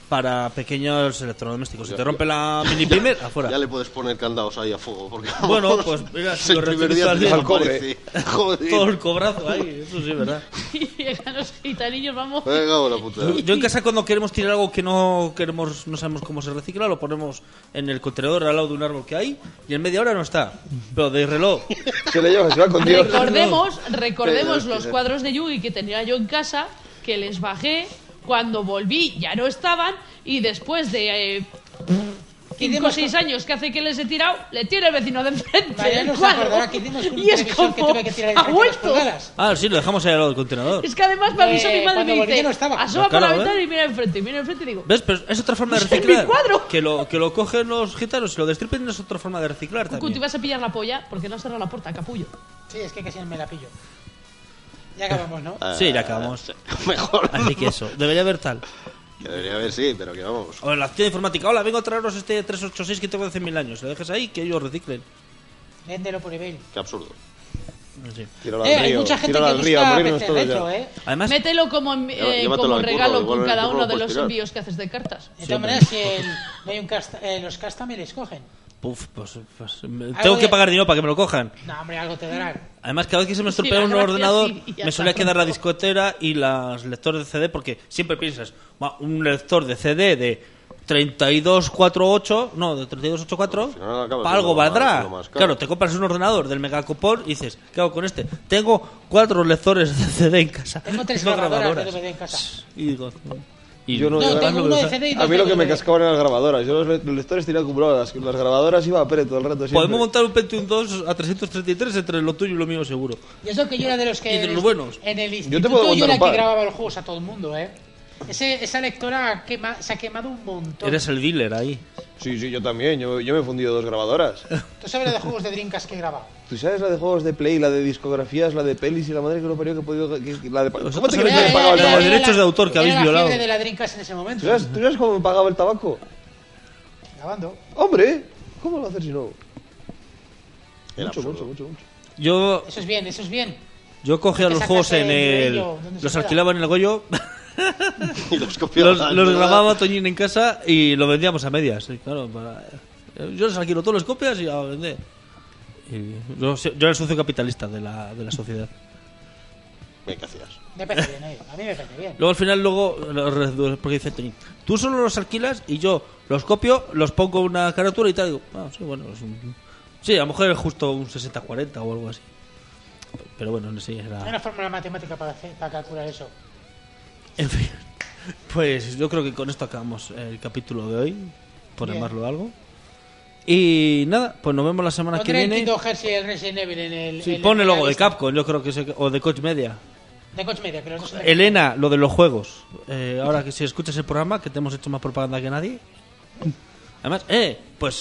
para pequeños electrodomésticos. Si te rompe la mini primer, afuera. Ya le puedes poner candados ahí a fuego. Porque, Bueno, pues mira, si lo el primer recibes día al te día, desaparece. Joder. todo el cobrazo ahí, eso sí, ¿verdad? Y llegan los gitanillos, vamos. Me cago en la puta. Yo en casa cuando queremos tirar algo que no sabemos cómo se recicla, lo ponemos en el contenedor al lado de un árbol que hay y en media hora no está. Pero de reloj. Se le lleva, se va con Dios. Recordemos los cuadros de Yugi que tenía yo en casa, que les bajé, cuando volví ya no estaban y después de 5 o 6 años que hace que les he tirado, le tira el vecino de enfrente Mariano el se cuadro. acordará que hicimos con un Y es televisor que como, tuve que tirar ha de las vuelto. pulgadas. Ah, sí, lo dejamos ahí al lado del contenedor. Es que además me avisó mi madre y Cuando me volví dice, no estaba. asoma por Claro, la ventana y mira enfrente y digo, ¿Ves? Pero es otra forma de ¡Es mi reciclar. cuadro! Que lo cogen los gitanos y lo destripen es otra forma de reciclar Cucu, te también. ibas a pillar la polla porque no has cerrado la puerta, capullo. Sí, es que casi me la pillo. Ya acabamos, ¿no? Sí, ya acabamos. Mejor. Así que eso, debería haber tal. Que debería haber, sí, pero que vamos. O en la acción informática, hola, vengo a traeros este 386 que tengo de hace 1000 años. Lo dejes ahí, que ellos reciclen. Véndelo por eBay. Qué absurdo. Sí. Tíralo al Hay río, mucha gente tíralo que al río, a busca morirnos PC todos retro, ya. Además, Mételo como, Llévatelo como al regalo curro, con igual cada el curro uno lo de puedes los tirar. envíos que haces de cartas. De todas maneras, si no hay un los custom les cogen. pues tengo que pagar dinero para que me lo cojan. No, hombre, algo te darán. Además, cada vez que se me Sí, estropea la un gracia ordenador, sí, ya me suele está. quedar la discotera y los lectores de CD, porque siempre piensas, "Buah, un lector de CD de 3248, no, de 3284, final acaba para algo siendo valdrá. lo más caro. Claro, te compras un ordenador del Megacopol y dices, ¿qué hago con este? Tengo 4 lectores de CD en casa. Tengo 3 no grabadoras de DVD en casa. Y digo, y Yo no, No, yo- tengo lo uno que de usa- CD y a dos mí lo de que me DVD. cascaban eran las grabadoras. Yo los lectores tenía acumulados. Las grabadoras iba a Pérez todo el rato siempre. Podemos montar un Pentium 2 a 333 entre lo tuyo y lo mío seguro. Y eso que yo era de los que... Y de los buenos. En el Yo te instituto puedo yo montar era un el que par. grababa los juegos a todo el mundo, ¿eh? Esa lectora se ha quemado un montón. Eres el dealer ahí. Sí, yo también. Yo me he fundido 2 grabadoras. ¿Tú sabes de juegos de Dreamcast que he grabado? ¿Tú sabes la de juegos de Play, la de discografías, la de pelis y la madre que lo parió que he podido... la de... ¿Cómo te Vosotros crees sabéis que me pagaba el Era- tabaco? los derechos de autor que habéis era violado. la fiebre de la Dreamcast en ese momento. ¿Tú sabes cómo me pagaba el tabaco? Grabando. ¡Hombre! ¿Cómo lo va a hacer si no? Era Mucho. Yo Eso es bien, eso es bien. Yo cogía Te los sacas juegos en el el... rollo, donde se Los pueda. alquilaba en el Goyo, Y los copiaba. los grababa Toñín en casa y lo vendíamos a medias. Y claro, yo les alquilo todos los copias y a vender. Y yo era el socio capitalista de la sociedad. ¿Qué hacías? Me parece bien, ¿eh? A mí me parece bien. Luego al final, porque dice Toñín, tú solo los alquilas y yo los copio, los pongo una carátula y tal. Y digo, sí, bueno, sí, a lo mejor es justo un 60-40 o algo así. Pero bueno, no sé, Hay era... una fórmula matemática para calcular eso. En fin, pues yo creo que con esto acabamos el capítulo de hoy, por Bien. llamarlo algo. Y nada, pues nos vemos la semana que Pondré el viene. Kingdom Hearts y el Resident Evil en el... Sí, en pon el en la logo de lista. Capcom, yo creo que o de Coach Media. De Coach Media, que los dos son de Elena, lo de los juegos. Ahora que si escuchas el programa, que te hemos hecho más propaganda que nadie. Además, pues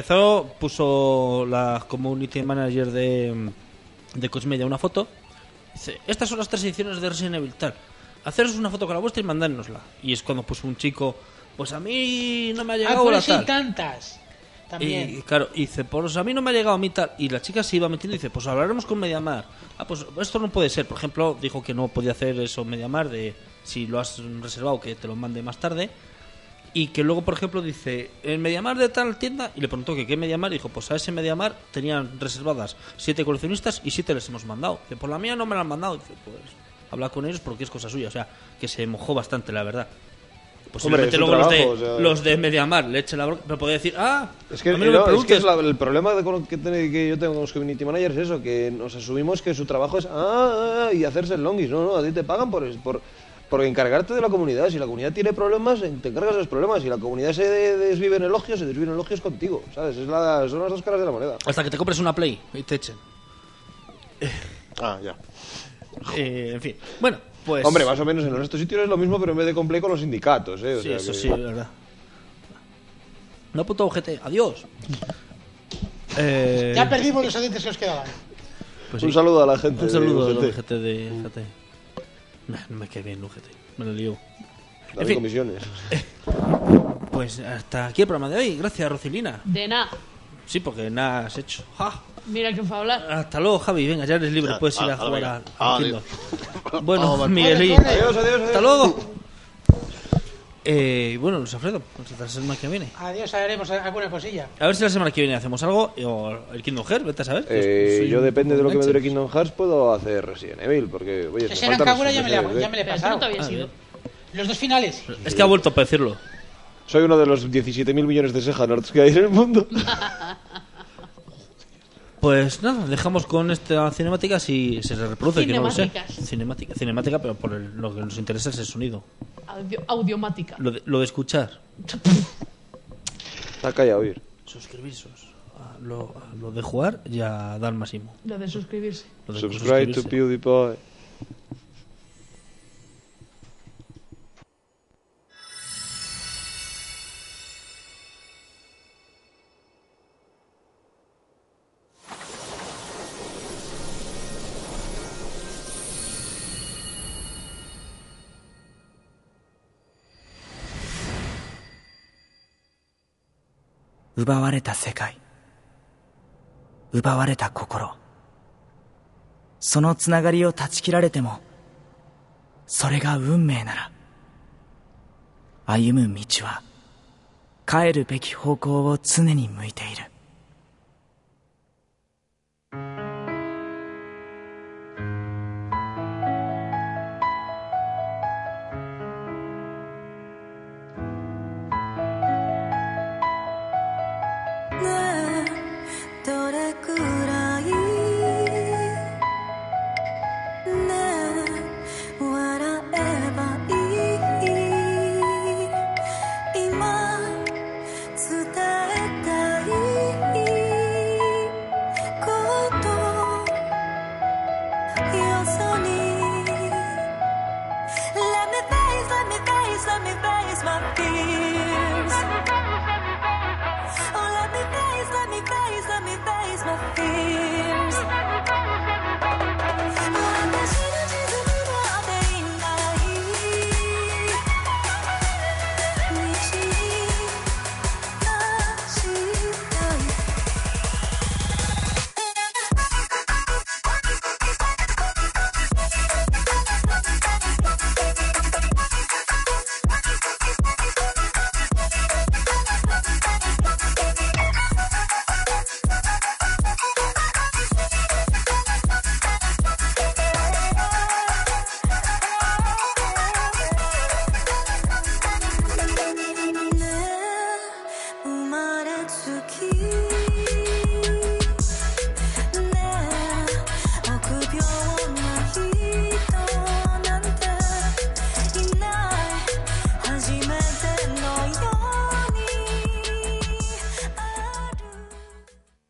puso la community manager de Coach Media una foto. Dice, estas son las 3 ediciones de Resident Evil, tal. Haceros una foto con la vuestra y mandárnosla. Y es cuando puso un chico, pues a mí no me ha Ah, llegado por la eso hay tal. tantas. También. Y claro, y dice, pues a mí no me ha llegado a mí tal. Y la chica se iba metiendo y dice, pues hablaremos con Mediamar. Ah, pues esto no puede ser. Por ejemplo, dijo que no podía hacer eso Mediamar, de si lo has reservado, que te lo mande más tarde. Y que luego, por ejemplo, dice, el Mediamar de tal tienda, y le preguntó que qué Mediamar, y dijo, pues a ese Mediamar tenían reservadas 7 coleccionistas y 7 les hemos mandado. Dice, por la mía no me la han mandado. Dice, pues habla con ellos porque es cosa suya. O sea, que se mojó bastante, la verdad. Posiblemente es su luego trabajo, o sea. los de Mediamar le echen la bronca, pero podría decir, Es que, a mí no me no, es que preguntes. el problema que yo tengo con los community managers es eso, que nos asumimos que su trabajo es y hacerse el longis. No, a ti te pagan por encargarte de la comunidad. Si la comunidad tiene problemas, te encargas de los problemas. Si la comunidad se desvive en elogios, se desvive en elogios contigo. ¿Sabes? Son las dos caras de la moneda. Hasta que te compres una Play y te echen. Ah, ya. En fin. Bueno, pues... Hombre, más o menos en estos sitios es lo mismo, pero en vez de Complay con los sindicatos, ¿eh? O Sí, sea eso que- sí, es verdad. No puto OGT, adiós. Ya perdimos los oyentes que os quedaban. Pues Un sí. saludo a la gente. Un saludo de al UGT. OGT de GT. No me cae bien UGT, me lo lío. Dame En fin. comisiones. Pues hasta aquí el programa de hoy. Gracias, Rosilina. De nada. Sí, porque nada has hecho. ¡Ja! Mira quién fue a hablar. Hasta luego, Javi. Venga, ya eres libre. Ya, Puedes ir a ahora jugar venga. al Kingdom. Bueno, Vamos, Miguelín. corre. Adiós. Hasta luego. Bueno, Luis Alfredo, hasta la semana que viene. Adiós, haremos alguna cosilla. A ver si la semana que viene hacemos algo. O el Kingdom Hearts, vete a saber. Yo depende de lo que me dure Kingdom. Kingdom Hearts puedo hacer Resident Evil, porque oye, Ese era Kagura ya me le he Pero eso pasado. no te había sido. Los 2 finales. Es que ha vuelto a decirlo. Soy uno de los 17.000 millones de Sejanards que hay en el mundo. Pues nada, dejamos con esta cinemática si se reproduce, que no lo sé. Cinemáticas. Cinemática, pero por lo que nos interesa es el sonido. Audiomática. Lo de escuchar. Está callado, oír. Suscribirse. Lo de jugar ya da el máximo. Lo de suscribirse. Lo de Subscribe to suscribirse. PewDiePie. Ubaware 奪われた世界、奪われた心、そのつながりを断ち切られても、それが運命なら、歩む道は帰るべき方向を常に向いている。 どれくらいねえ笑えばいい今伝えたいことよそに Let me face, let me face, let me face my fears Oh let me face, let me face, let me face my fears